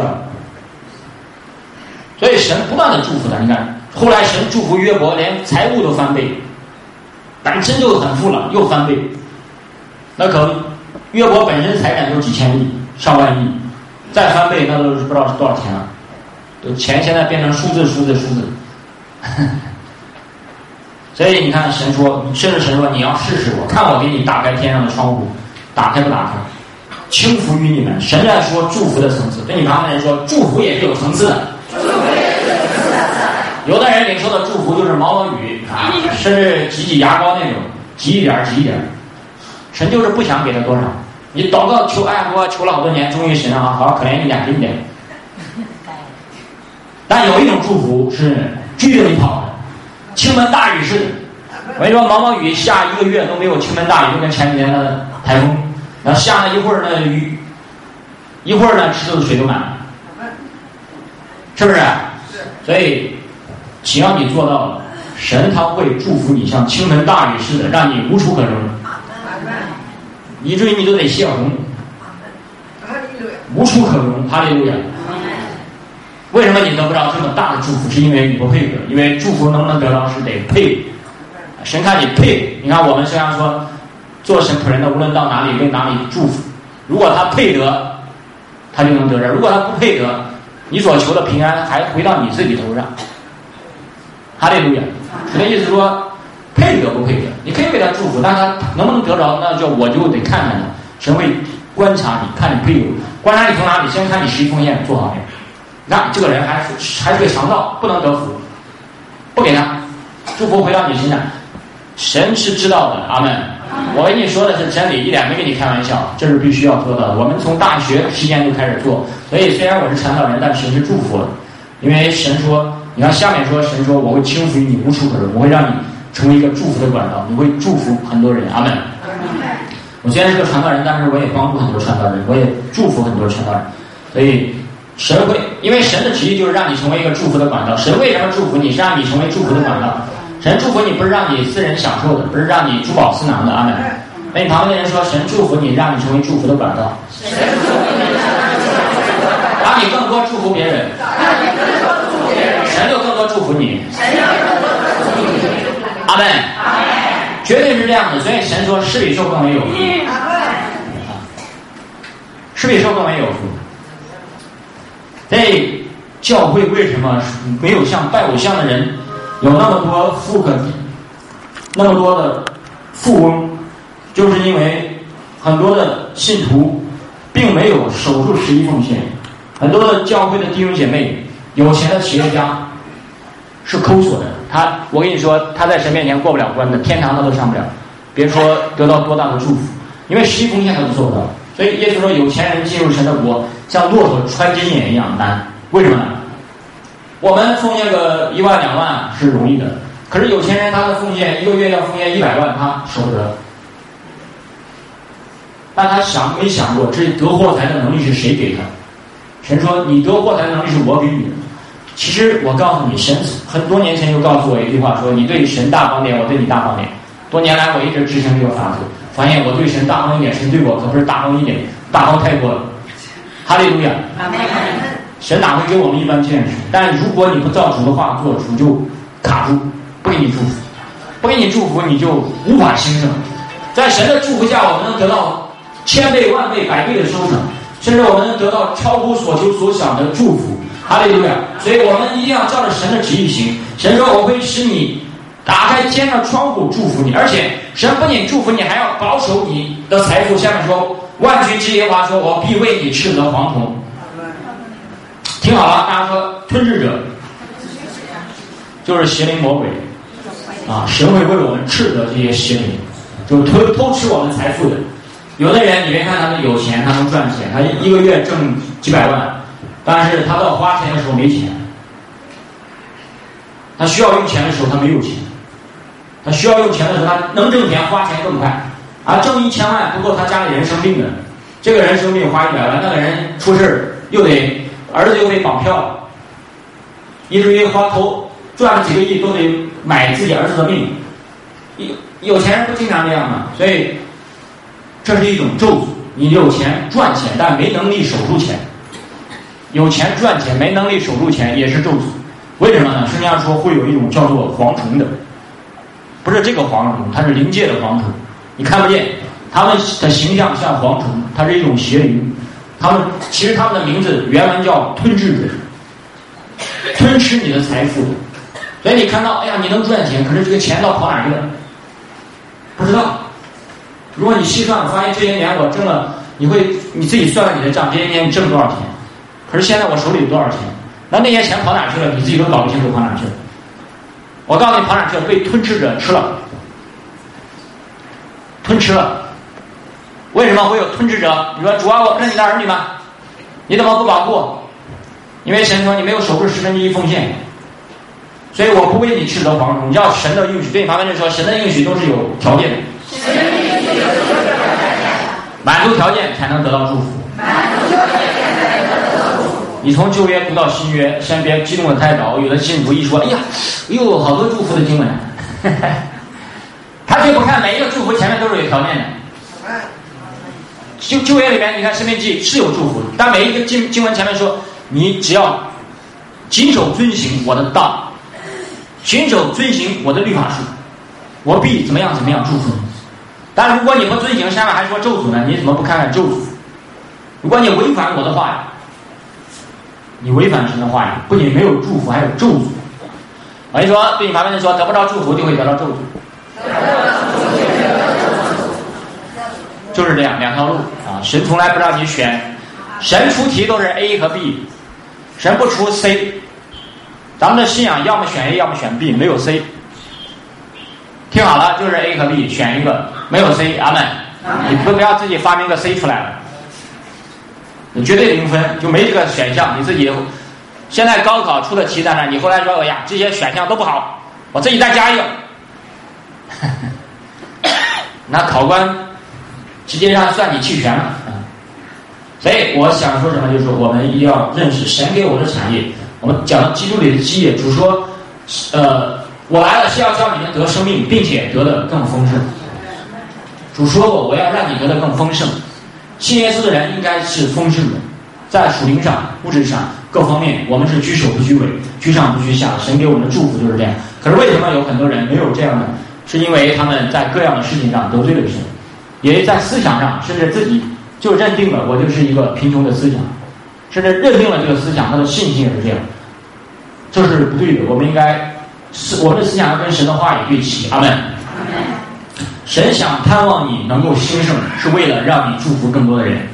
所以神不断的祝福他。你看，后来神祝福约伯，连财物都翻倍。本身就很富了，又翻倍，那可约伯本身财产就几千亿、上万亿，再翻倍那都不知道是多少钱了。都钱现在变成数字、数字、数字。所以你看，神说，甚至神说，你要试试我，看我给你打开天上的窗户，打开不打开？倾福于你们。神在说祝福的层次，对你旁边人说，祝福也是有层次的。有的人领受的祝福就是毛毛雨啊，甚至挤挤牙膏那种，挤一点挤一点。神就是不想给他多少，你祷告求爱我求了好多年，终于神啊，好可怜一点给你点。但有一种祝福是追着你跑的，倾盆大雨似的。我跟你说，毛毛雨下一个月都没有倾盆大雨，就跟前几年的台风，然后下了一会儿呢雨，一会儿呢池子的水都满了，是不是？所以。只要你做到了，神他会祝福你，像倾盆大雨似的，让你无处可容，以至于你都得泄洪，无处可容。哈利路亚！为什么你得不着这么大的祝福？是因为你不配得，因为祝福能不能得到是得配。神看你配，你看我们虽然说做神仆人的，无论到哪里为哪里祝福，如果他配得，他就能得着；如果他不配得，你所求的平安还回到你自己头上。哈利路亚！我的意思是说，配得不配得，你可以为他祝福，但他能不能得着，那就我就得看看他。神会观察你，看你配得，观察你从哪里，先看你十一奉献做好没有。那这个人还是还是个强盗，不能得福，不给他祝福回到你身上。神是知道的，阿门。我跟你说的是真理，一点没跟你开玩笑，这是必须要做到的。我们从大学期间就开始做，所以虽然我是传道人，但神是祝福了，因为神说。你看下面说，神说我会倾福于你无处可容，我会让你成为一个祝福的管道，你会祝福很多人。阿门。我虽然是个传道人，但是我也帮助很多传道人，我也祝福很多传道人。所以神会，因为神的旨意就是让你成为一个祝福的管道。神为什么祝福你？是让你成为祝福的管道。神祝福你不是让你私人享受的，不是让你珠宝私囊的。阿门。那你旁边的人说，神祝福你，让你成为祝福的管道，让你更多祝福别人。神就更多祝福你，阿门，绝对是这样的。所以神说，施比受更为有福，施比受更为有福。所以教会为什么没有像拜偶像的人有那么多富可那么多的富翁，就是因为很多的信徒并没有守住十一奉献。很多的教会的弟兄姐妹，有钱的企业家是抠索的，他我跟你说，他在神面前过不了关的，天堂他都上不了，别说得到多大的祝福，因为十一奉献他都做不到。所以耶稣说，有钱人进入神的国像骆驼穿针眼一样难。为什么呢？我们奉献个一万两万是容易的，可是有钱人他的奉献一个月要奉献一百万，他舍不得。但他想没想过，这得货财的能力是谁给他？神说，你得货财的能力是我给你的。其实我告诉你，神很多年前就告诉我一句话，说你对神大方点，我对你大方点。多年来我一直执行这个法则，发现我对神大方一点，神对我可不是大方一点，大方太多了。哈利路亚！神哪会给我们一般见识？但如果你不照主的话做，主就卡住，不给你祝福，不给你祝福，你就无法兴盛。在神的祝福下，我们能得到千倍、万倍、百倍的收成，甚至我们能得到超乎所求所想的祝福。哈利路亚！所以我们一定要照着神的旨意行。神说，我会使你打开天上窗户祝福你，而且神不仅祝福你，还要保守你的财富。下面说，万军之耶和华说，我必为你斥责蝗虫。听好了，大家说，吞噬者就是邪灵魔鬼啊！神会为我们斥责这些邪灵，就是偷偷吃我们财富的。有的人你别看他们有钱，他能赚钱，他一个月挣几百万，但是他到花钱的时候没钱，他需要用钱的时候他没有钱，他需要用钱的时候他能挣钱，花钱更快啊！挣一千万不够他家里人生病的，这个人生病花一百万，那个人出事又得儿子又得绑票，以至于花头赚了几个亿都得买自己儿子的命。有有钱人不经常这样吗？所以这是一种咒诅。你有钱赚钱，但没能力守住钱；有钱赚钱，没能力守住钱，也是咒诅。为什么呢？圣经上说会有一种叫做蝗虫的，不是这个蝗虫，它是灵界的蝗虫，你看不见，它们的形象像蝗虫，它是一种邪灵。他们其实他们的名字原文叫吞噬者，吞吃你的财富。所以你看到，哎呀，你能赚钱，可是这个钱到跑哪去了？不知道。如果你细算，发现这些年我挣了，你会你自己算算你的账，这些年你挣多少钱？可是现在我手里有多少钱？那那些钱跑哪去了？你自己都搞不清楚跑哪去了。我告诉你跑哪去了，被吞吃者吃了，吞吃了。为什么会有吞噬者？你说主啊，我不是你的儿女吗？你怎么不保护？因为神说你没有守住十分之一奉献，所以我不为你斥责蝗虫。你知道神的应许，对你旁边人说，神的应许都是有条件的，满足条件才能得到祝福。你从旧约读到新约，先别激动的太早。有的信徒一说，哎呀，哟，好多祝福的经文，他却不看每一个祝福前面都是有条件的。旧旧约里面，你看《申命记》是有祝福，但每一个经经文前面说，你只要谨守遵行我的道，谨守遵行我的律法书，我必怎么样怎么样祝福你。但如果你不遵行，下面还说咒诅呢，你怎么不看看咒诅？如果你违反我的话语，你违反神的话语，不仅没有祝福，还有咒诅。我跟你说，对你旁边人说，得不到祝福就会得到咒诅。就是这样，两条路啊！神从来不让你选，神出题都是 A 和 B， 神不出 C。咱们的信仰要么选 A， 要么选 B， 没有 C。听好了，就是 A 和 B 选一个，没有 C。阿们。你不要自己发明个 C 出来了，你绝对零分，就没这个选项。你自己现在高考出的题在那，你后来说，哎呀，这些选项都不好，我自己再加一个。那考官直接让算你弃权了啊！所以我想说什么，就是我们一定要认识神给我们的产业。我们讲基督里的基业，主说，呃，我来了是要叫你们得生命，并且得的更丰盛。主说过，我要让你得的更丰盛。信耶稣的人应该是丰盛的，在属灵上、物质上各方面，我们是居首不居尾，居上不居下。神给我们的祝福就是这样。可是为什么有很多人没有这样呢？是因为他们在各样的事情上得罪了神。也在思想上，甚至自己就认定了我就是一个贫穷的思想，甚至认定了这个思想，他的信心也是这样。 这是不对的。我们应该是我们的思想要跟神的话语对齐。阿门。神想盼望你能够兴盛，是为了让你祝福更多的人。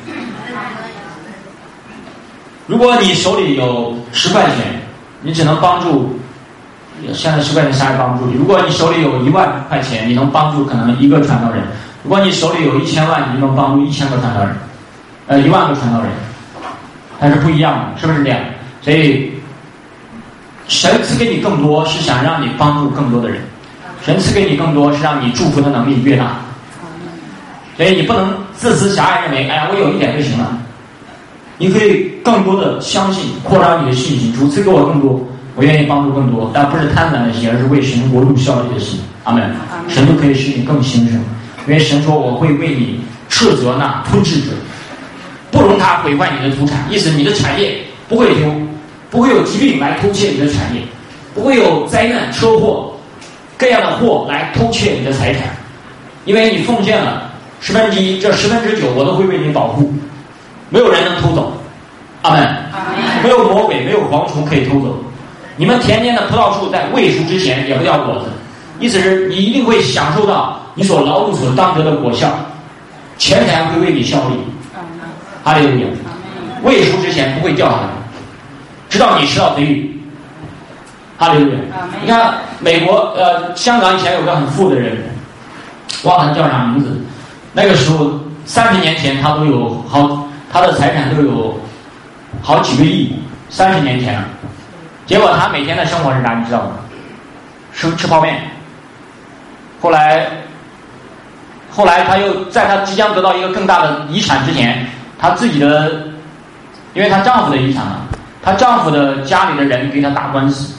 如果你手里有十块钱，你只能帮助，现在十块钱啥也帮不住你。如果你手里有一万块钱，你能帮助可能一个传道人；如果你手里有一千万，你能帮助一千个传道人，呃，一万个传道人，但是不一样的，是不是这样？所以，神赐给你更多，是想让你帮助更多的人。神赐给你更多，是让你祝福的能力越大，所以你不能自私狭隘，认为哎呀我有一点就行了。你可以更多的相信，扩张你的信心。主赐给我更多，我愿意帮助更多，但不是贪婪的心，而是为神国度效力的心。阿门。神就可以使你更兴盛，因为神说我会为你斥责那吞噬者，不容他毁坏你的土产。意思你的产业不会丢，不会有疾病来偷窃你的产业，不会有灾难车祸各样的祸来偷窃你的财产，因为你奉献了十分之一，这十分之九我都会为你保护，没有人能偷走。阿门。没有魔鬼，没有蝗虫可以偷走。你们田间的葡萄树在未熟之前也不掉果子，意思是你一定会享受到你所劳碌所当得的果效，钱财会为你效力。哈利路亚。未熟之前不会掉下来，直到你吃到贼里。哈利路亚。你看美国呃香港以前有个很富的人，忘了他叫啥名字，那个时候三十年前他都有好他的财产都有好几个亿，三十年前了。结果他每天的生活是啥你知道吗？吃吃泡面。后来后来他又在他即将得到一个更大的遗产之前，他自己的因为他丈夫的遗产嘛，他丈夫的家里的人给他打官司，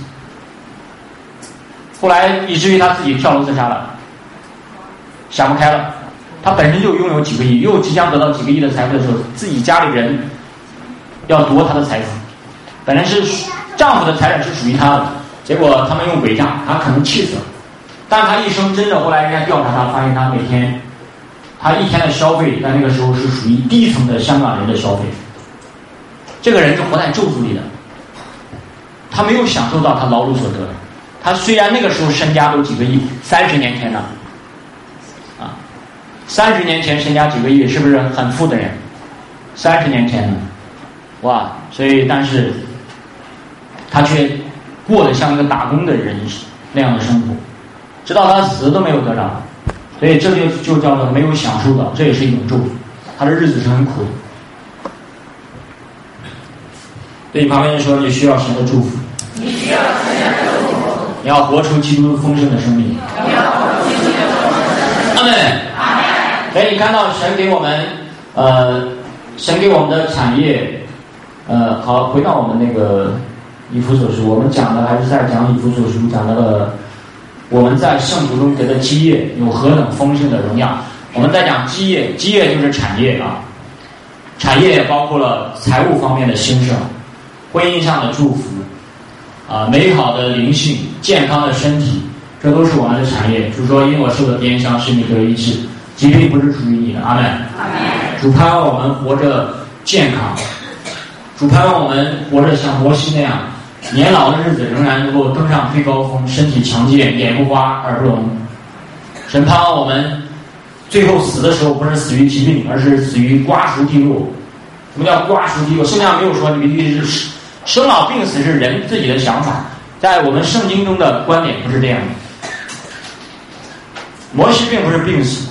后来以至于他自己跳楼自杀了，想不开了。他本身就拥有几个亿，又即将得到几个亿的财富的时候，自己家里人要夺他的财富，本来是丈夫的财产是属于他的，结果他们用伪诈，他可能气死了。但他一生真的后来人家调查他，发现他每天他一天的消费在那个时候是属于低层的香港人的消费，这个人是活在咒诅里的，他没有享受到他劳碌所得。他虽然那个时候身家都几个亿，三十年前呢，啊，三十年前身家几个亿，是不是很富的人？三十年前呢，哇！所以但是他却过得像一个打工的人那样的生活，直到他死都没有得着，所以这就就叫做没有享受到，这也是一种咒诅，他的日子是很苦的。对你旁边人说，你需要神的祝福， 你需要神的祝福， 你要活出基督丰盛的生命。 你要活出基督丰盛的生命。 阿门。 阿门。 所以你看到神给我们，呃，神给我们的产业，呃，好，回到我们那个以弗所书，我们讲的还是在讲以弗所书，讲到了我们在圣徒中得的基业有何等丰盛的荣耀。我们在讲基业，基业就是产业啊，产业也包括了财务方面的兴盛，婚姻上的祝福，啊，美好的灵性，健康的身体，这都是我们的产业。主说，因我受的鞭伤，使你得医治，疾病不是属于你的。阿门。 阿门。 主盼望我们活着健康，主盼望我们活着像摩西那样，年老的日子仍然能够登上最高峰，身体强健，眼不花，耳不聋。神盼望我们最后死的时候不是死于疾病，而是死于瓜熟蒂落。什么叫瓜熟蒂落？圣经上没有说你必须是生老病死是人自己的想法，在我们圣经中的观点不是这样的。摩西并不是病死，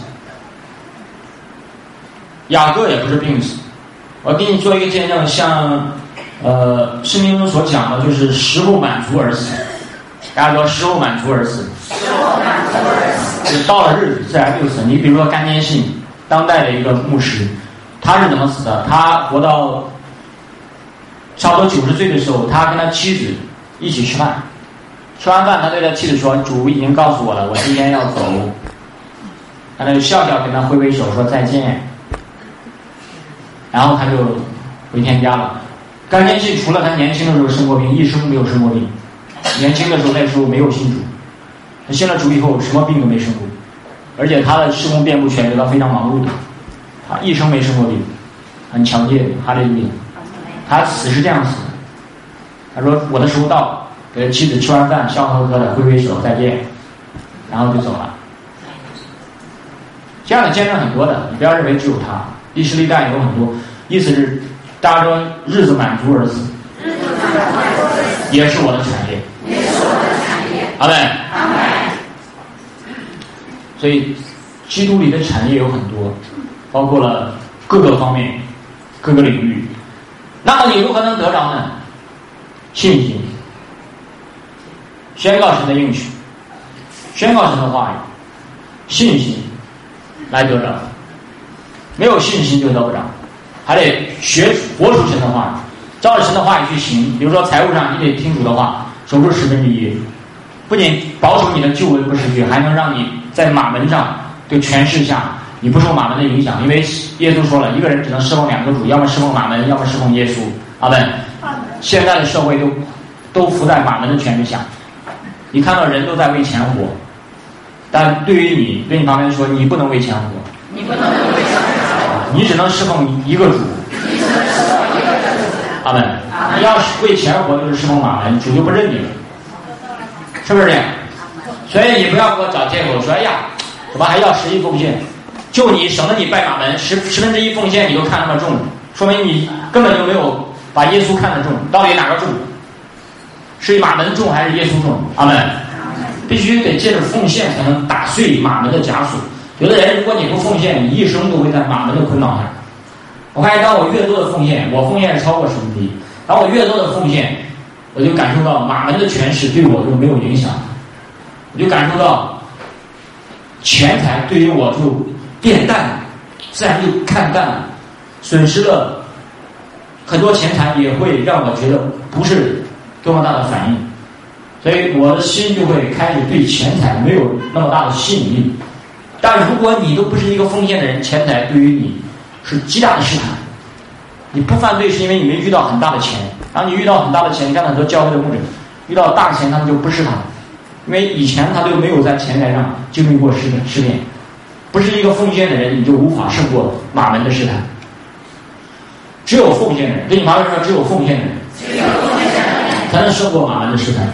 雅各也不是病死。我给你做一个见证，像呃圣经中所讲的，就是食不满足而死。大家说食不满足而死， 食不满足而死， 就到了日子自然就死。你比如说甘坚信，当代的一个牧师，他是怎么死的？他活到差不多九十岁的时候，他跟他妻子一起吃饭，吃完饭他对他妻子说：“主已经告诉我了，我今天要走。”他就笑笑跟他挥挥手说再见，然后他就回天家了。甘坚信除了他年轻的时候生过病，一生没有生过病。年轻的时候那时候没有信主，他信了主以后什么病都没生过，而且他的事工遍布全球，他非常忙碌的，他一生没生过病，很强健。哈利路亚。他死是这样死的，他说我的时候到了， 给妻子吃完饭，笑呵呵的挥挥手再见，然后就走了。这样的见证很多的，你不要认为只有他，历史历代有很多。意思是，大家说日子满足而死，也是我的产业， 也是我的产业。 阿们。 阿们。 所以，基督里的产业有很多，包括了各个方面、各个领域。那么你如何能得着呢？信心，宣告神的应许，宣告神的话语，信心来得着。没有信心就得不着，还得学活出神的话语，照着神的话语去行。比如说财务上，你得听主的话，守住十分之一，不仅保守你的救恩不失去，还能让你在马门上对权势下你不受马门的影响。因为耶稣说了，一个人只能侍奉两个主，要么侍奉马门，要么侍奉耶稣。阿们。现在的社会都都服在马门的权力下，你看到人都在为钱活，但对于你，对你旁边说，你不能为钱活， 你不能为钱活， 你只能侍奉一个主。 你只能侍奉一个主。 阿们。你要是为钱活，就是侍奉马门，主就不认你了，是不是这样？所以你不要给我找借口说，哎呀，怎么还要十一奉献？就你省得你拜马门，十十分之一奉献你都看那么重，说明你根本就没有把耶稣看得重。到底哪个重？是马门重还是耶稣重？阿们。必须得借着奉献才能打碎马门的枷锁。有的人，如果你不奉献，你一生都会在马门的捆绑下。我发现，当我越多的奉献，我奉献是超过十分之一。当我越多的奉献，我就感受到马门的权势对我就没有影响，我就感受到钱财对于我就变淡了，自然就看淡了，损失了很多钱财也会让我觉得不是多么大的反应，所以我的心就会开始对钱财没有那么大的吸引力。但如果你都不是一个奉献的人，钱财对于你是极大的试探。你不犯罪是因为你没遇到很大的钱，然后你遇到很大的钱，你看很多教会的牧者遇到大钱他们就不是他，因为以前他就没有在钱财上经历过试试炼。不是一个奉献的人，你就无法胜过马门的试探。只有奉献的人，对你旁边说，只有奉献的人， 只有奉献的人才能胜过马门的试探。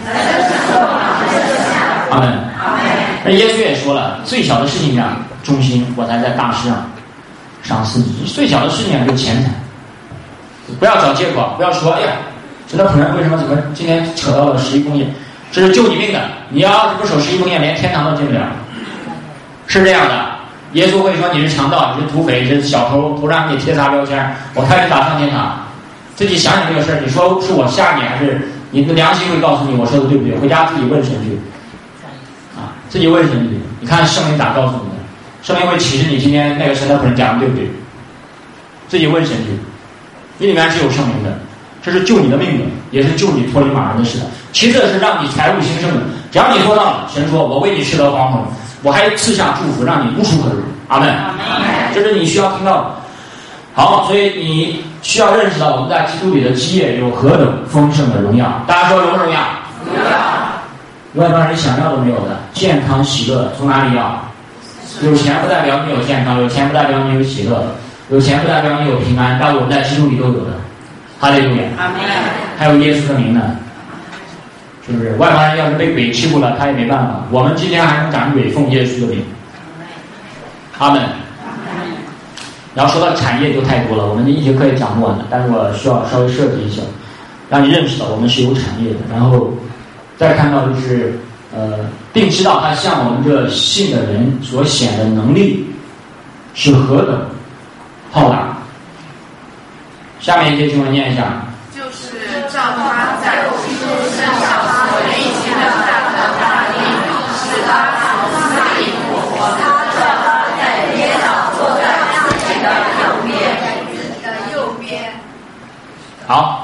阿门。 阿门。 那耶稣也说了，最小的事情上忠心，我才在大事上赏赐你。最小的事情上就是钱财，不要找借口，不要说，哎呀，这个仆人为什么怎么今天扯到了十一奉献？这是救你命的，你要是不守十一奉献，连天堂都进不了。是这样的。耶稣会说你是强盗，你是土匪，你是小偷，头上给你贴仨标签，我开始打上天堂。自己想想这个事儿，你说是我吓你，还是你的良心会告诉你我说的对不对？回家自己问神去，啊，自己问神去。你看圣灵咋告诉你的？圣灵会启示你今天那个神的仆人讲的对不对？自己问神去。你里面是有圣灵的，这是救你的命的，也是救你脱离马门的事的。其次是让你财务兴盛的，只要你做到了，神说我为你吃得黄昏。我还赐下祝福，让你无处可入。阿们。这是你需要听到的。好，所以你需要认识到我们在基督里的基业有何等丰盛的荣耀。大家说荣不荣耀？ 荣耀。 外邦人想要都没有的健康喜乐，从哪里要？有钱不代表你有健康，有钱不代表你有喜乐，有钱不代表你有平安，但我们在基督里都有的。哈利路亚。 阿门。 还有耶稣的名呢？是不是外邦人要是被鬼欺负了，他也没办法。我们今天还能赶鬼奉耶稣的名，阿门。然后说到产业就太多了，我们一节课也讲不完的，但是我需要稍微设计一下，让你认识到我们是有产业的。然后再看到就是呃，并知道他向我们这信的人所显的能力是何等浩大。下面一节经文念一下。 就是照他在基督身上所运行的大能大力，使他从死里复活。他叫他在跌倒坐在自己的右边，自己的右边。 好，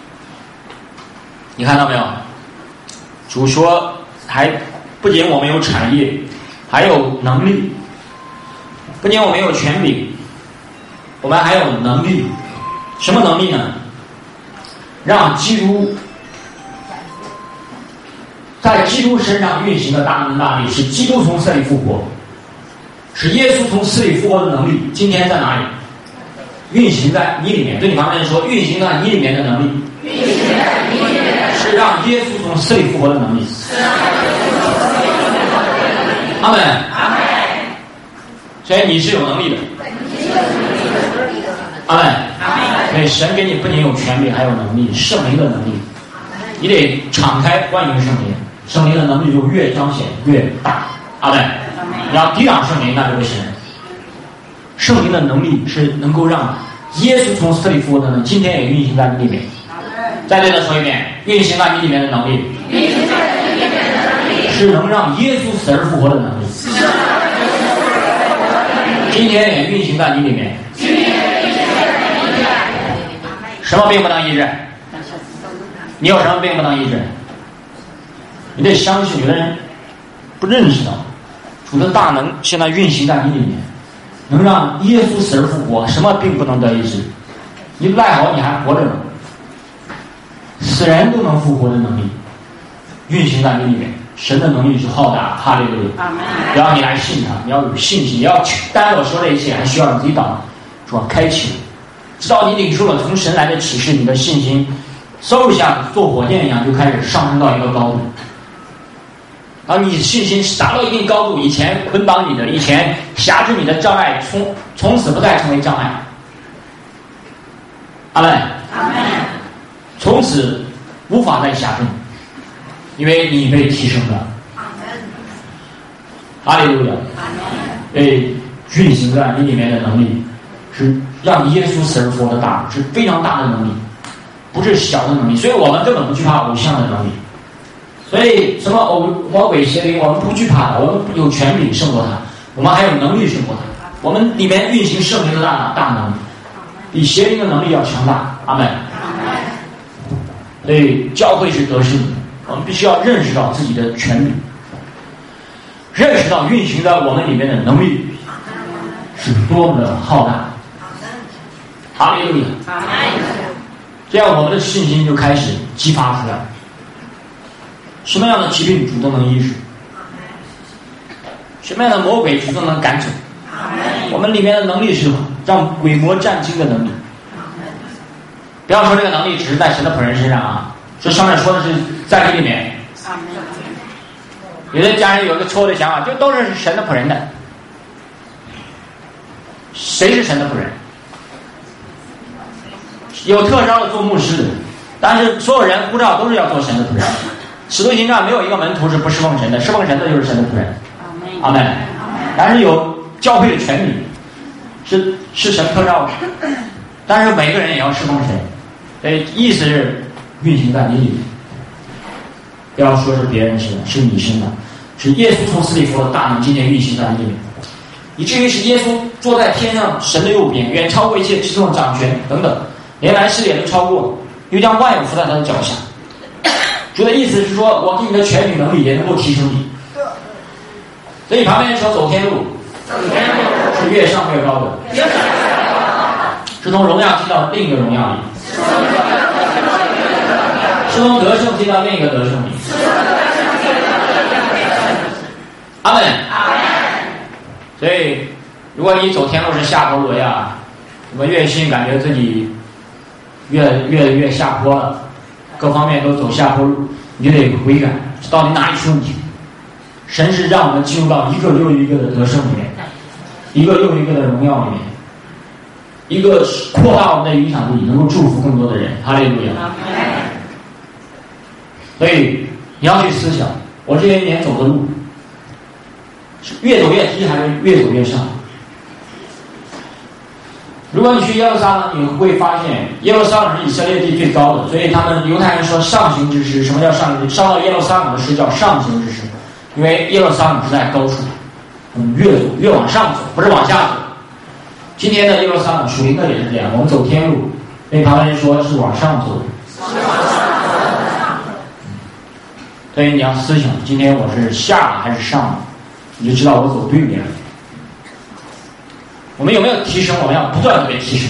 你看到没有？主说，还不仅我们有产业，还有能力；不仅我们有权柄，我们还有能力。什么能力呢？让基督在基督身上运行的大能大力，是基督从死里复活，是耶稣从死里复活的能力。今天在哪里？运行在你里面。对你旁边人说，运行在你里面的能力， 运行在你里面的是是让耶稣从死里复活的能力。阿们。所以你是有能力的。阿们。所以神给你不仅有权柄，还有能力，圣灵的能力。你得敞开欢迎圣灵，圣灵的能力就越彰显越大。阿们。你要抵挡圣灵，那就不行。圣灵的能力是能够让耶稣从死里复活的能力，今天也运行在你里面。再对他说一遍，运行在你里面的能力，是能让耶稣死而复活的能力。今天也运行在你里面。什么病不能医治？你有什么病不能医治？你得相信，有的人不认识到主的大能现在运行在你里面，能让耶稣死而复活，什么病不能得医治？你赖好你还活着呢，死人都能复活的能力运行在你里面。神的能力是浩大，哈利路亚！只要你来信他，你要有信心，你要单我说这一切，还需要你自己祷，主要开启，直到你领受了从神来的启示，你的信心嗖一下做火箭一样就开始上升到一个高度。然后你信心达到一定高度，以前捆绑你的、以前辖制你的障碍，从从此不再成为障碍。阿们。阿们。从此无法再辖制你。因为你被提升了，哈利路亚！被运行在你里面的能力，是让耶稣死而复活的大，是非常大的能力，不是小的能力。所以我们根本不惧怕偶像的能力。所以什么偶魔鬼邪灵，我们不惧怕他，我们有权柄胜过他，我们还有能力胜过他。我们里面运行圣灵的大大能，比邪灵的能力要强大。阿们。所以教会是得胜的。我们必须要认识到自己的权柄，认识到运行在我们里面的能力是多么的浩大。哈利路亚！这样我们的信心就开始激发出来。什么样的疾病主都能医治，什么样的魔鬼主都能赶走。我们里面的能力是让鬼魔战惊的能力。不要说这个能力只是在神的仆人身上啊。这上面说的是在这里面，有的家人有个错误的想法，就都是神的仆人的。谁是神的仆人？有特招的做牧师的，但是所有人护照都是要做神的仆人。使徒行传没有一个门徒是不侍奉神的，侍奉神的就是神的仆人。阿门。但是有教会的权柄，是是神特招的，但是每个人也要侍奉神。所以意思是。运行在你里面，不要说是别人身的，是你身的，是耶稣从死里复活的大能今天运行在你里面，以至于是耶稣坐在天上神的右边，远超过一切执政掌权等等，连来世也都超过，又将万有伏在他的脚下。主的意思是说，我给你的权柄能力也能够提升你。所以旁边人说走天路，是越上越高的，是从荣耀进到另一个荣耀里。是从得胜进到另一个得胜里。阿们。所以，如果你走天路是下坡路呀，什么越信感觉自己越越越下坡了，各方面都走下坡路，你就得悔改，到底哪里出问题？神是让我们进入到一个又一个的得胜里面，一个又一个的荣耀里面，一个扩大我们的影响力，能够祝福更多的人。哈利路亚。所以你要去思想，我这些年走的路是越走越低还是越走越上？如果你去耶路撒冷，你会发现耶路撒冷是以色列地最高的，所以他们犹太人说上行之时。什么叫上行之时？上到耶路撒冷的时叫上行之时，因为耶路撒冷是在高处，嗯，越走越往上走，不是往下走。今天的耶路撒冷属灵的也是这样，我们走天路，被旁边人说是往上走的。所以你要思想，今天我是下还是上，你就知道我走对面了。我们有没有提升？我们要不断的被提升，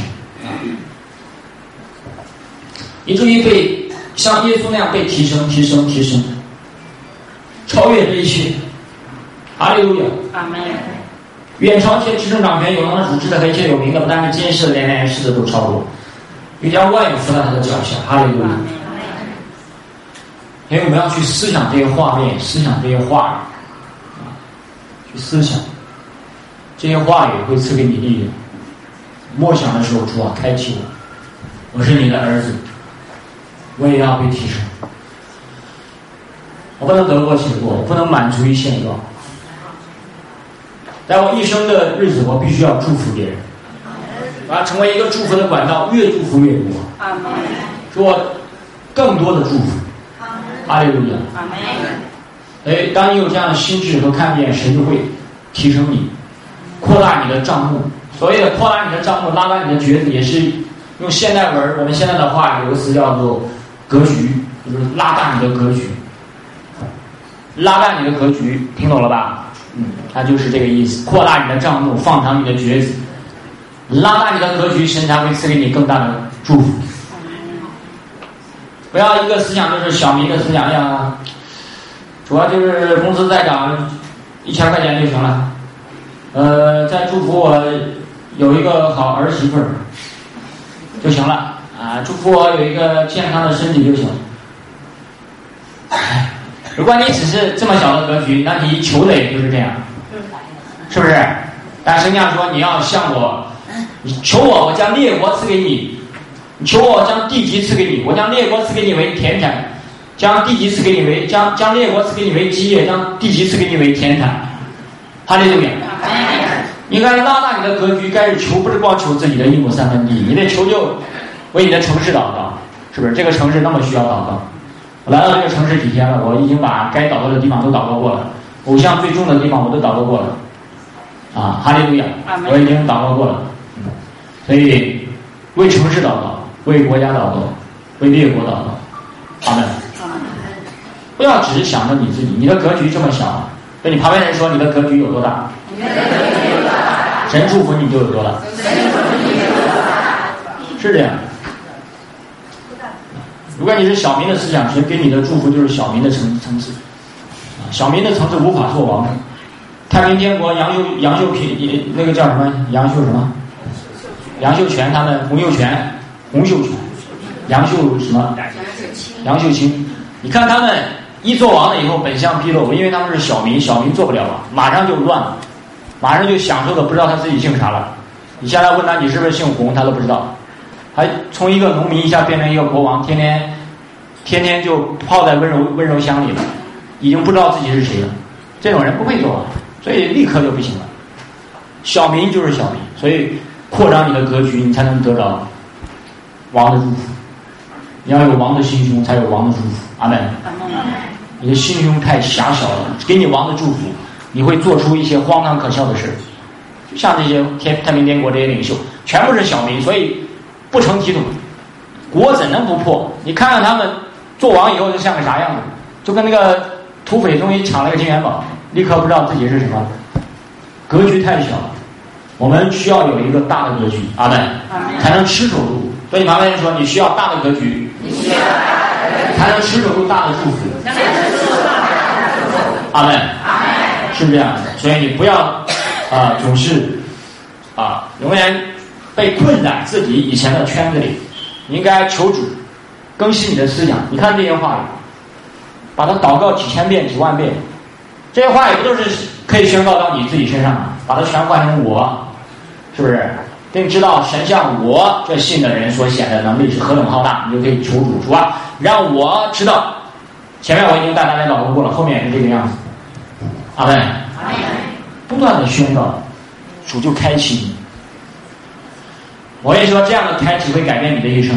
以至于被像耶稣那样被提升、提升、提升，超越这一切。哈利路亚！阿门。远超一切执政掌权、有能的主治的、一切有名的，不但是今世的，连来世的都超过，又将万有伏在他的脚下。哈利路亚！ 因为我们要去思想这些画面，思想这些话语啊，去思想这些话语会赐给你力量。默想的时候，主啊，开启我，我是你的儿子，我也要被提升。我不能得过且过，我不能满足于现状。在我一生的日子，我必须要祝福别人，啊，成为一个祝福的管道，越祝福越多。给我更多的祝福。哈利路亚。哎，当你有这样的心智和看见，神就会提升你，扩大你的帐幕。所谓的扩大你的帐幕，拉大你的橛子，也是用现代文，我们现在的话有个词叫做格局，就是拉大你的格局。拉大你的格局，听懂了吧？嗯，它就是这个意思。扩大你的帐幕，放长你的橛子，拉大你的格局，神才会赐给你更大的祝福。不要一个思想就是小民的思想呀，主要就是工资再涨一千块钱就行了，呃，再祝福我有一个好儿媳妇儿就行了啊，祝福我有一个健康的身体就行了。如果你只是这么小的格局，那你求的也就是这样，是不是？但圣经上说，你要向我，你求我，我将列国赐给你；你求我，我将地级赐给你；我将列国赐给你为田产，将地级赐给你为将将列国赐给你为基业，将地级赐给你为田产。哈利路亚！你该拉大你的格局，该是求，不是光求自己的一亩三分地，你得求就为你的城市祷告，是不是？这个城市那么需要祷告。我来到这个城市几天了，我已经把该祷告的地方都祷告过了，偶像最重的地方我都祷告过了，啊，哈利路亚，我已经祷告过了，嗯，所以为城市祷告，为国家祷告，为列国祷告，阿们。不要只是想着你自己，你的格局这么小，对你旁边人说你的格局有多大，神祝福你就有多大，是这样。如果你是小民的思想，神给你的祝福就是小民的层层次，啊，小民的层次无法做王。太平天国杨秀杨秀平那个叫什么杨秀什么杨秀全他们洪秀全洪秀全杨秀什么杨秀清，你看他们一做王了以后本相毕露，因为他们是小民，小民做不了王，马上就乱了，马上就享受的不知道他自己姓啥了。你现在问他你是不是姓洪，他都不知道。还从一个农民一下变成一个国王，天天天天就泡在温柔温柔乡里了，已经不知道自己是谁了。这种人不会做王，所以立刻就不行了。小民就是小民，所以扩张你的格局，你才能得着王的祝福。你要有王的心胸，才有王的祝福。阿门。你的心胸太狭小了，给你王的祝福，你会做出一些荒唐可笑的事。就像这些天太平天国这些领袖，全部是小民，所以不成体统，国怎能不破？你看看他们做王以后就像个啥样子，就跟那个土匪终于抢了个金元宝，立刻不知道自己是什么，格局太小了。我们需要有一个大的格局，阿门，才能持守住。所以旁边人说，你需要大的格局，才能持守住大的祝福，阿门，是这样的。所以你不要啊、呃，总是啊，永远被困在自己以前的圈子里，你应该求主更新你的思想。你看这些话语，把它祷告几千遍几万遍，这些话语不都是可以宣告到你自己身上吗？把它全换成我，是不是？等你知道神向我这信的人所显的能力是何等浩大，你就可以求主，主啊，让我知道。前面我已经带大家祷告过了，后面也是这个样子。阿门。不断的宣告，主就开启你。我跟你说，这样的开启会改变你的一生。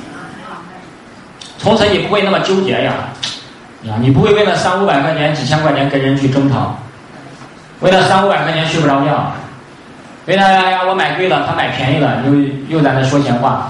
从此你不会那么纠结呀，呀，你不会为了三五百块钱、几千块钱跟人去争吵，为了三五百块钱睡不着觉，为了哎呀我买贵了，他买便宜了，又又在那说闲话。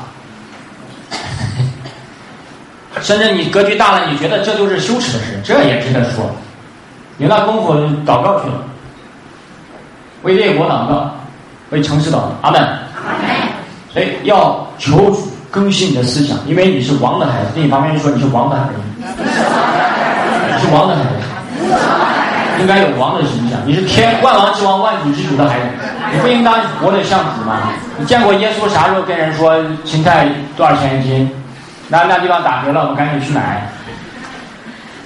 甚至你格局大了，你觉得这就是羞耻的事，这也值得说。你那功夫祷告去了，为列国祷告，为城市祷告，阿门。所以要求主更新你的思想，因为你是王的孩子。另一方面说你是王的孩子，你是王的孩子，应该有王的形象。你是天万王之王、万主之主的孩子，你不应当活得像主吗？你见过耶稣啥时候跟人说芹菜多少钱一斤？那那地方打折了，我们赶紧去买。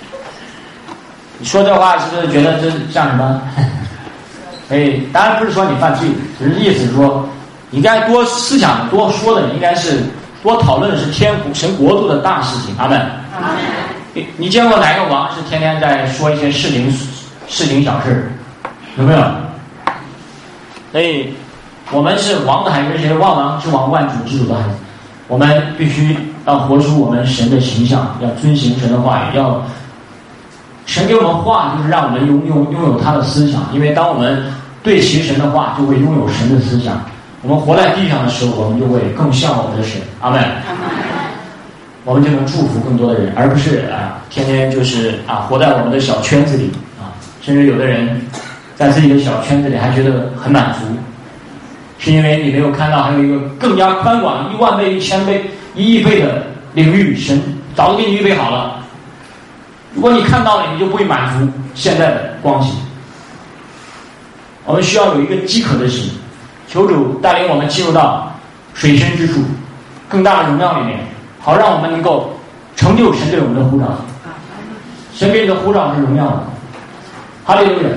你说这话是不是觉得这像什么？哎，当然不是说你犯罪，只是意思是说，你该多思想、多说的，应该是多讨论的是天神国度的大事情。阿门。阿门。你你见过哪个王是天天在说一些事情、事情小事？有没有？所以，我们是王的孩子，而且万王之王、万主之主的孩子，我们必须要活出我们神的形象，要遵行神的话语，要神给我们话，就是让我们拥拥拥有他的思想。因为当我们对齐神的话，就会拥有神的思想。我们活在地上的时候，我们就会更像我们的神。阿门。我们就能祝福更多的人，而不是啊，天天就是啊，活在我们的小圈子里啊。甚至有的人在自己的小圈子里还觉得很满足，是因为你没有看到还有一个更加宽广、一万倍、一千倍、一亿倍的领域，神早就给你预备好了。如果你看到了，你就不会满足现在的光景。我们需要有一个饥渴的心，求主带领我们进入到水深之处，更大的荣耀里面，好让我们能够成就神对我们的呼召。神给你的呼召是荣耀的。哈利路亚。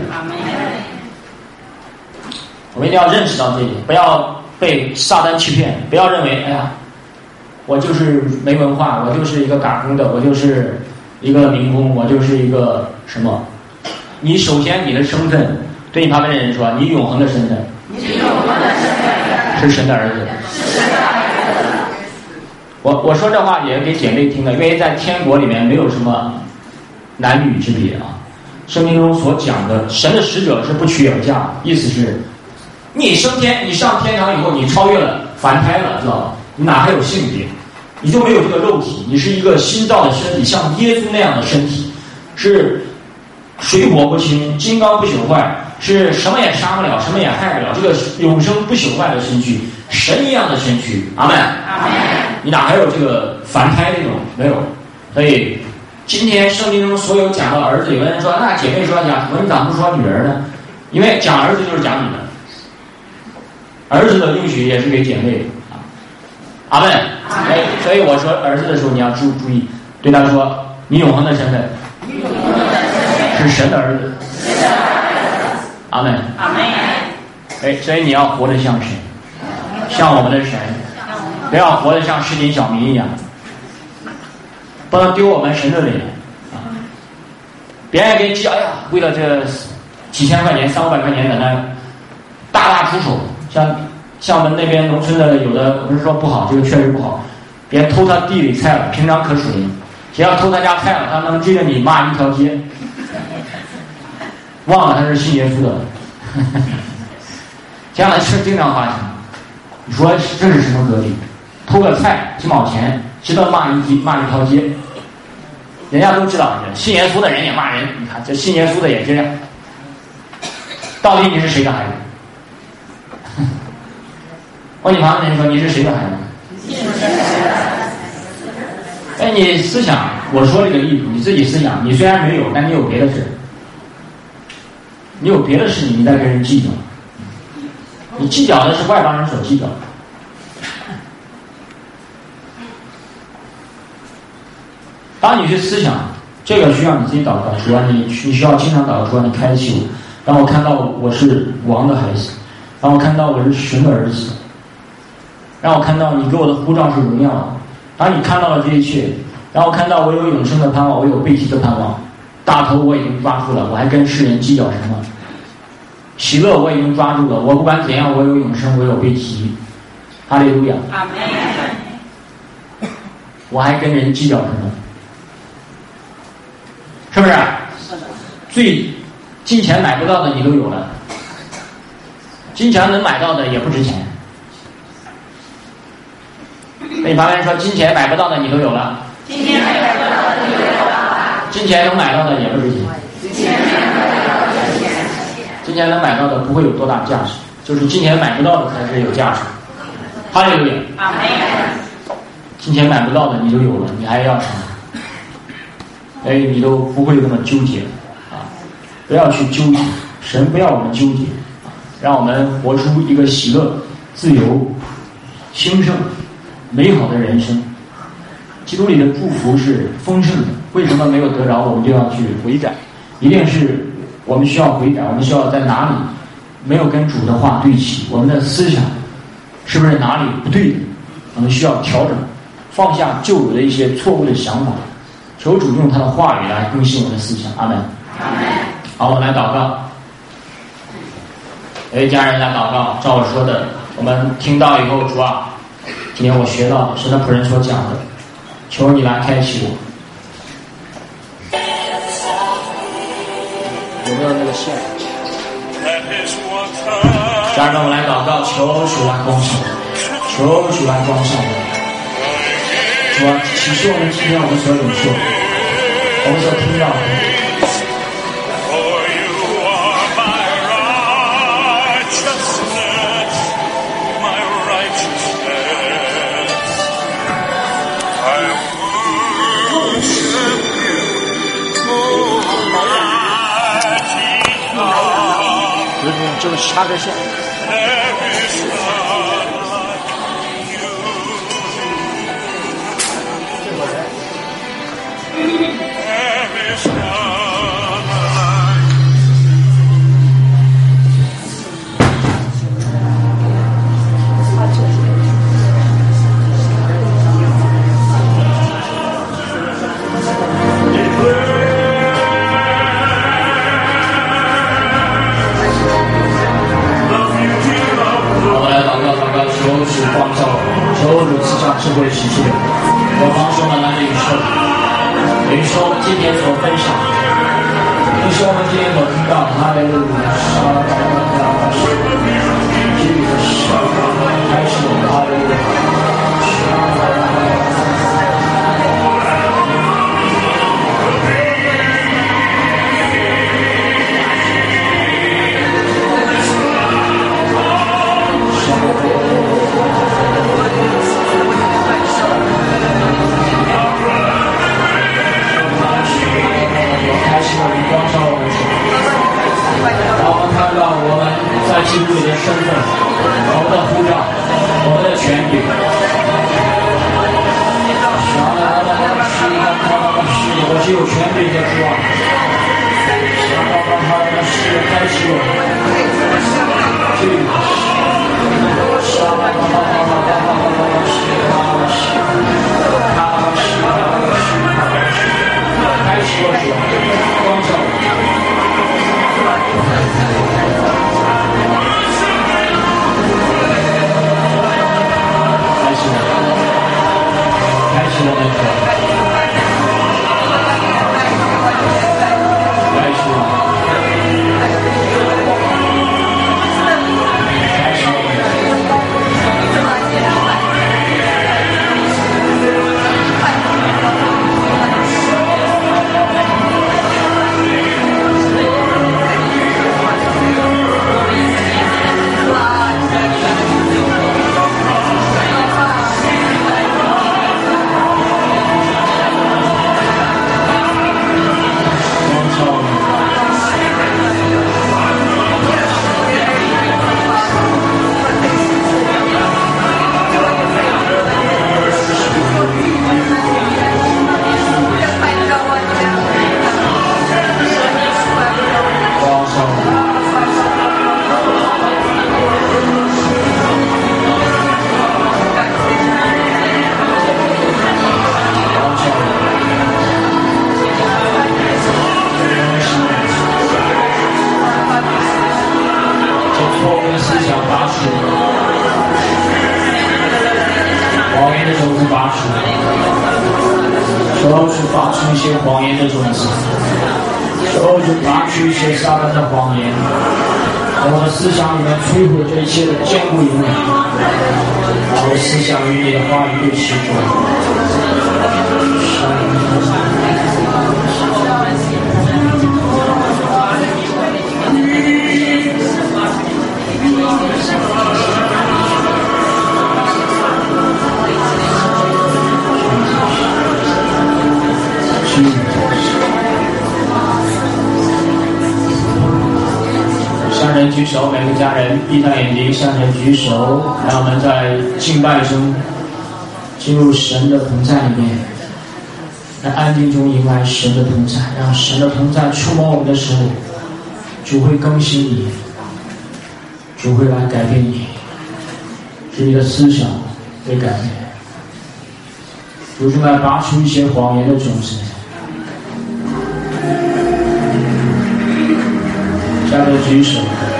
我们一定要认识到这一点，不要被撒旦欺骗，不要认为哎呀，我就是没文化，我就是一个打工的，我就是一个民工，我就是一个什么。你首先你的身份，对你旁边的人说，你永恒的身份，你永恒的身份是神的儿子。是神的儿子。我我说这话也给姐妹听的，因为在天国里面没有什么男女之别啊。圣经中所讲的，神的使者是不娶有嫁，意思是，你升天，你上天堂以后，你超越了凡胎了，知道吧？你哪还有性别？你就没有这个肉体，你是一个新造的身体，像耶稣那样的身体，是水火不侵，金刚不朽坏，是什么也杀不了，什么也害不了，这个永生不朽坏的身躯，神一样的身躯。阿门。阿门。你哪还有这个凡胎那种？没有。所以今天圣经中所有讲到儿子，有的人说，那姐妹说讲，我你咋不说女儿呢？因为讲儿子就是讲女儿，儿子的应许也是给姐妹的。阿门。哎，所以我说儿子的时候，你要注注意，对他说，你永恒的身份是神的儿子。阿门。阿门。哎，所以你要活得像神，像我们的神，不要活得像市井小民一样，不能丢我们神的脸啊！别人给你计，哎呀，为了这几千块钱、三五百块钱在那大打出手，像像我们那边农村的，有的不是说不好，这个确实不好。别人偷他地里菜了，平常可属灵，只要偷他家菜了，他能追着你骂一条街，忘了他是信耶稣的。这样的事经常发生。你说这是什么格局？偷个菜几毛钱，值得骂一骂一条街。人家都知道，信耶稣的人也骂人。你看这信耶稣的也这样。到底你是谁的孩子？问你旁边人说，你是谁的孩子？哎，你思想，我说这个意思，你自己思想，你虽然没有，但你有别的事，你有别的事情，你在跟人计较，你计较的是外邦人所计较的。当你去思想这个，需要你自己祷告，主啊，你你需要经常祷告，主啊，你开启我，让我看到我是王的孩子，让我看到我是神的儿子，让我看到你给我的呼召是荣耀的。当你看到了这一切，让我看到我有永生的盼望，我有被提的盼望，大头我已经抓住了，我还跟世人计较什么？喜乐我已经抓住了，我不管怎样，我有永生，我有被提。哈利路亚。阿门。我还跟人计较什么？是不是？是的。最金钱买不到的你都有了，金钱能买到的也不值钱。那旁边人说，金钱买不到的你都有了，金钱买不到的你都有了，金钱能买到的也不值钱，金钱能买到的不会有多大价值，就是金钱买不到的才是有价值。哈利路亚。阿门。金钱买不到的你就有了，你还要什么？哎，你都不会那么纠结啊！不要去纠结，神不要我们纠结，让我们活出一个喜乐、自由、兴盛、美好的人生。基督里的祝福是丰盛的，为什么没有得着，我们就要去回转？ 一定是我们需要悔改，我们需要在哪里没有跟主的话对齐，我们的思想是不是哪里不对的，我们需要调整，放下旧有的一些错误的想法，求主用他的话语来更新我们的思想。阿门。 阿门。 好，我们来祷告。有一家人来祷告，照我说的，我们听到以后，主啊，今天我学到神的仆人所讲的，求你来开启我。有没有那个线？家人们，我们来祷告，求主来光照，求主来光照我。主啊，启示我们今天我们所领受，我们所听到的。就是插个线。智慧启示我帮助我们来领受领受今天所分享领受我们今天所听到哈利路亚沙拉巴拉巴是这个沙拉开始我们哈利路亚沙拉巴拉基督里的身份，我们的呼召，我们的权柄。我是有权柄的主啊！是开启我。这个。开启我主，光照我。开启我们的开启我们开启我们谎言的种子，求主拔去一些撒旦的谎言，在我的思想里面摧毁这一切的坚固隐忍，让我思想与你的话语对齐中。向人举手，每个家人闭上眼睛，向人举手，让我们在敬拜中进入神的同在里面。 在安静中迎来神的同在，让神的同在触摸我们的时候，主会更新你，主会来改变你，使你的思想被改变，主是来拔出一些谎言的种子。下面举手。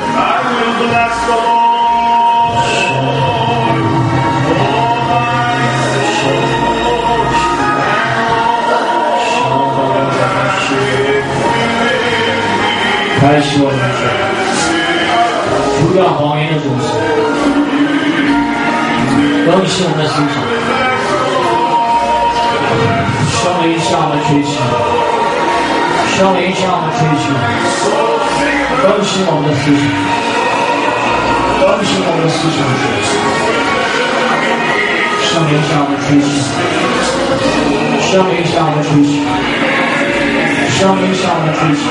开始我们除掉谎言的种子，更新我们的思想，圣灵向我们吹气，圣灵向我们吹气，更新我们的思想，更新我们的思想，圣灵向我们吹气，圣灵向我们吹气，圣灵向我们吹气。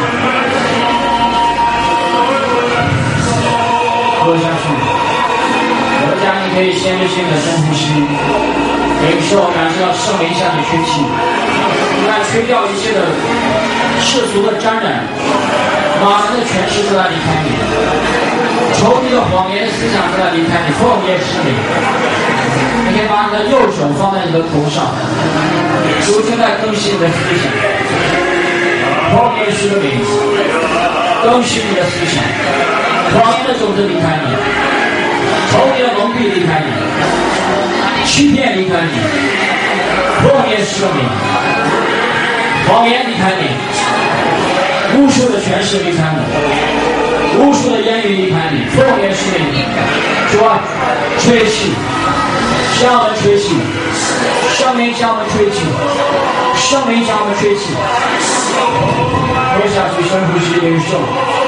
喝下去，大家你可以先知性的深呼吸，领受感受到圣灵向你吹气，你来吹掉一切的世俗的沾染，马门的权势都来离开你，仇敌的谎言的思想都来离开你，奉耶稣名，你可以把你的右手放在你的头上，主正在更新你的思想，奉耶稣的名，更新你的思想。谎言的种子离开你，仇敌的蒙蔽离开你，欺骗离开你，奉耶稣名，谎言离开你，巫术的权势离开你，巫术的言语离开你，奉耶稣名，主啊，吹气，向我们吹气，圣灵向我们吹气，圣灵向我们吹气，喝下去，深呼吸，领受。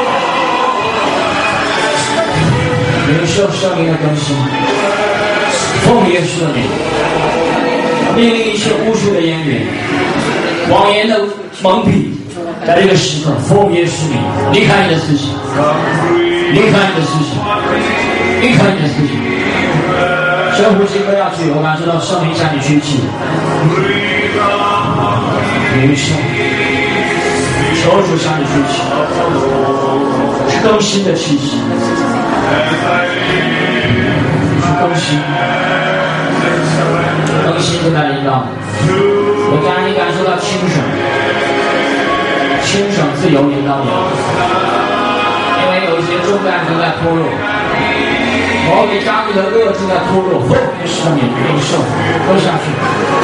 领受圣灵的更新，奉耶稣的名，命令一切巫术的言语、谎言的蒙蔽，在这个时刻，奉耶稣名，离开你的思想，离开你的思想，离开你的思想。深呼吸，喝下去，我感受到圣灵向你吹气，领受，手指向你吹气，是更新的气息。更新，更新正在领导。我将你感受到轻省，轻省自由领导你，因为有一些重担正在脱落，我给家里的恶正在脱落，奉耶稣名领受，喝下去。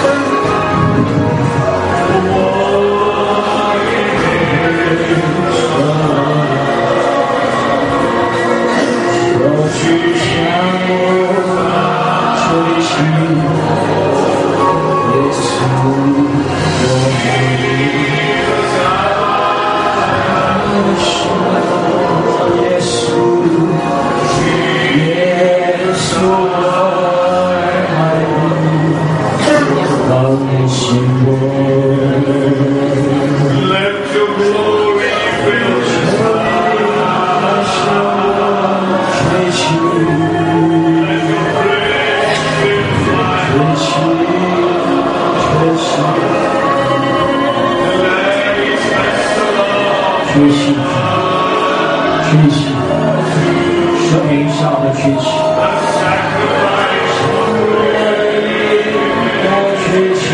吹气，吹气，圣灵向我们吹气，吹气。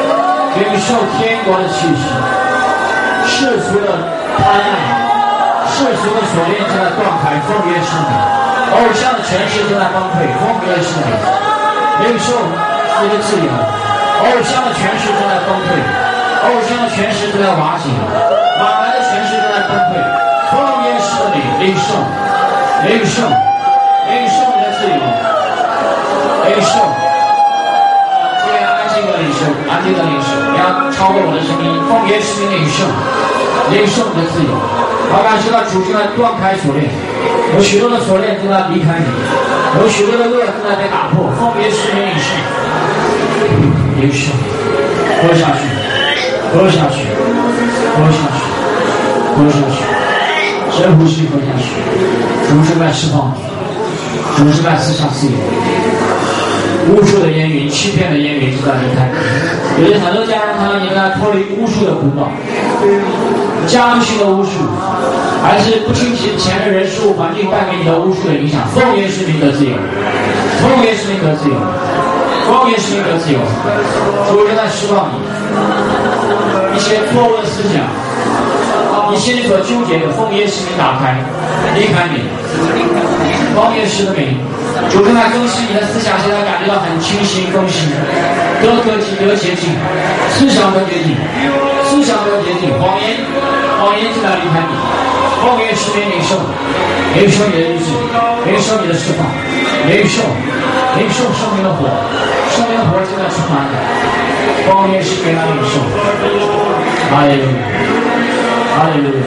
领受天国的气息，世俗的贪爱，世世俗的锁链正在断开，奉耶稣名；偶像的权势正在崩溃，奉耶稣名。领受你的自由，偶像的权势正在崩溃，偶像的权势正在瓦解，马来的权势正在崩溃，奉耶稣的名，领受，领受，领受你的自由，领受。接下来安静的领受，安静的领受，不要超过我的声音，奉耶稣名领受，领受你的自由。好，感谢到主正在断开锁链，有许多的锁链正在离开你，有许多的恶正在被打破，奉耶稣名领受，领受，喝下去，喝下去，喝下去，喝下去，深呼吸，喝下去。主是在释放你，主是在赐下自由。巫术的烟云，欺骗的烟云正在离开你。有些很多家人看到你在脱离巫术的捆绑，家族性的巫术，还是不听前的人事物环境带给你的巫术的影响。奉耶稣名得自由，奉耶稣名得自由，奉耶稣名得自由。主正在释放你一些错误的思想，你心里所纠结的，奉耶稣名打开，离开你。奉耶稣的名，主正在更新你的思想，现在感觉到很清新更新，得得得洁净，思想得洁净，思想得洁净，谎言谎言正在离开你。奉耶稣名领受，领受你的医治，领受你的释放，领受领受圣灵的火，圣灵的火正在充满你。奉耶稣名来领受，哈利路亚，哈利路亚。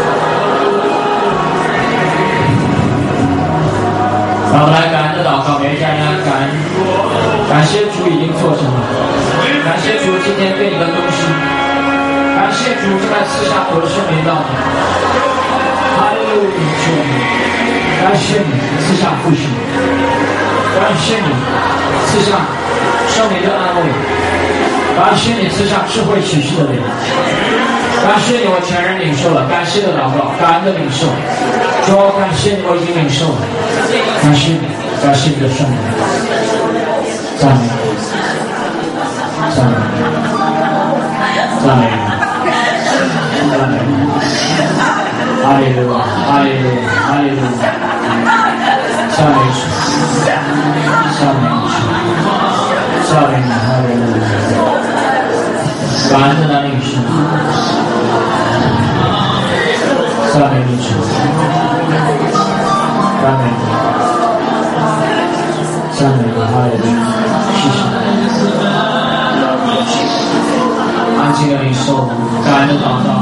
让我们来感恩的祷告，每一家人感恩，感谢主已经做成了，感谢主今天对你的更新，感谢主正在赐下我的圣灵到你。哈利路亚，主，感谢你赐下复兴，感谢你赐下圣灵的安慰，感谢你赐下智慧启示的灵，感谢你我全人领受了，感谢的祷告，感恩的领受，主，感谢你我已经领受了，感谢你，感谢你的圣灵，赞美你，赞美你，赞美你，赞美你，哈利路亚，哈利路亚，哈利路亚，赞美主，赞美主，赞美你，哈利路亚，感恩的领受，赞美你主，赞美你，赞美你，哈利路亚，谢谢，安静的领受，感恩的祷告。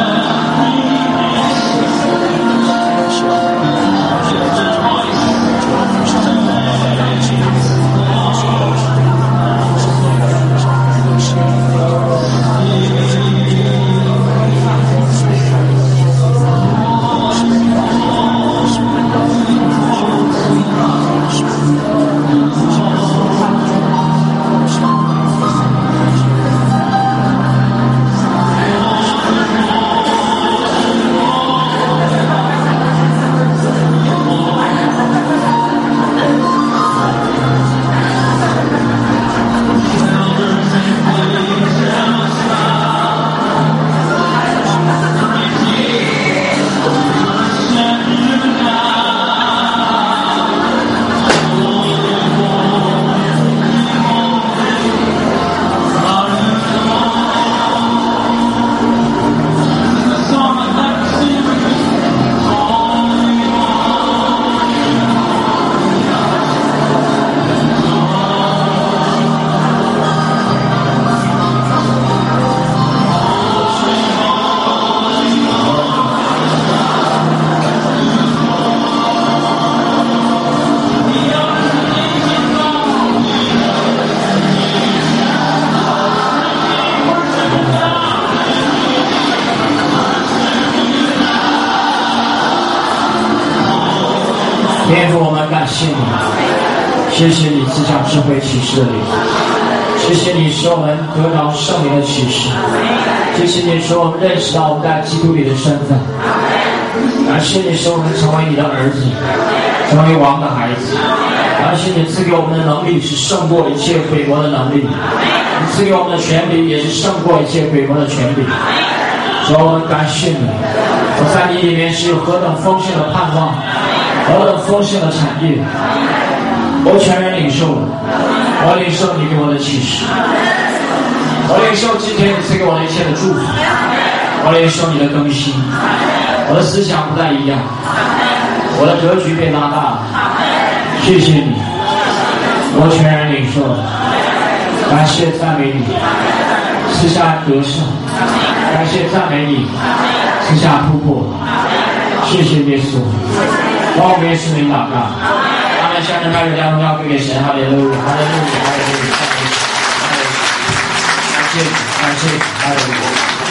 天父，我们感谢你，谢谢你赐下智慧启示的灵，谢谢你使我们得到圣灵的启示，谢谢你使我们认识到我们在基督里的身份，感谢你使我们成为你的儿子，成为王的孩子，感谢你赐给我们的能力是胜过一切鬼魔的能力，你赐给我们的权柄也是胜过一切鬼魔的权柄。 主，我们感谢你，我在你里面是有何等丰盛的盼望，何等丰盛的产业，我全然领受了，我领受你给我的启示，我领受今天你赐给我的一切的祝福，我领受你的更新，我的思想不再一样，我的格局被拉大了，谢谢你，我全然领受了，感谢赞美你，赐下得胜，感谢赞美你，赐下突破，谢谢耶稣，光明是你祷告，阿们。向着他的家荣耀归给神，哈利路亚，哈利路亚，哈利路亚，感谢感谢哈利路亚。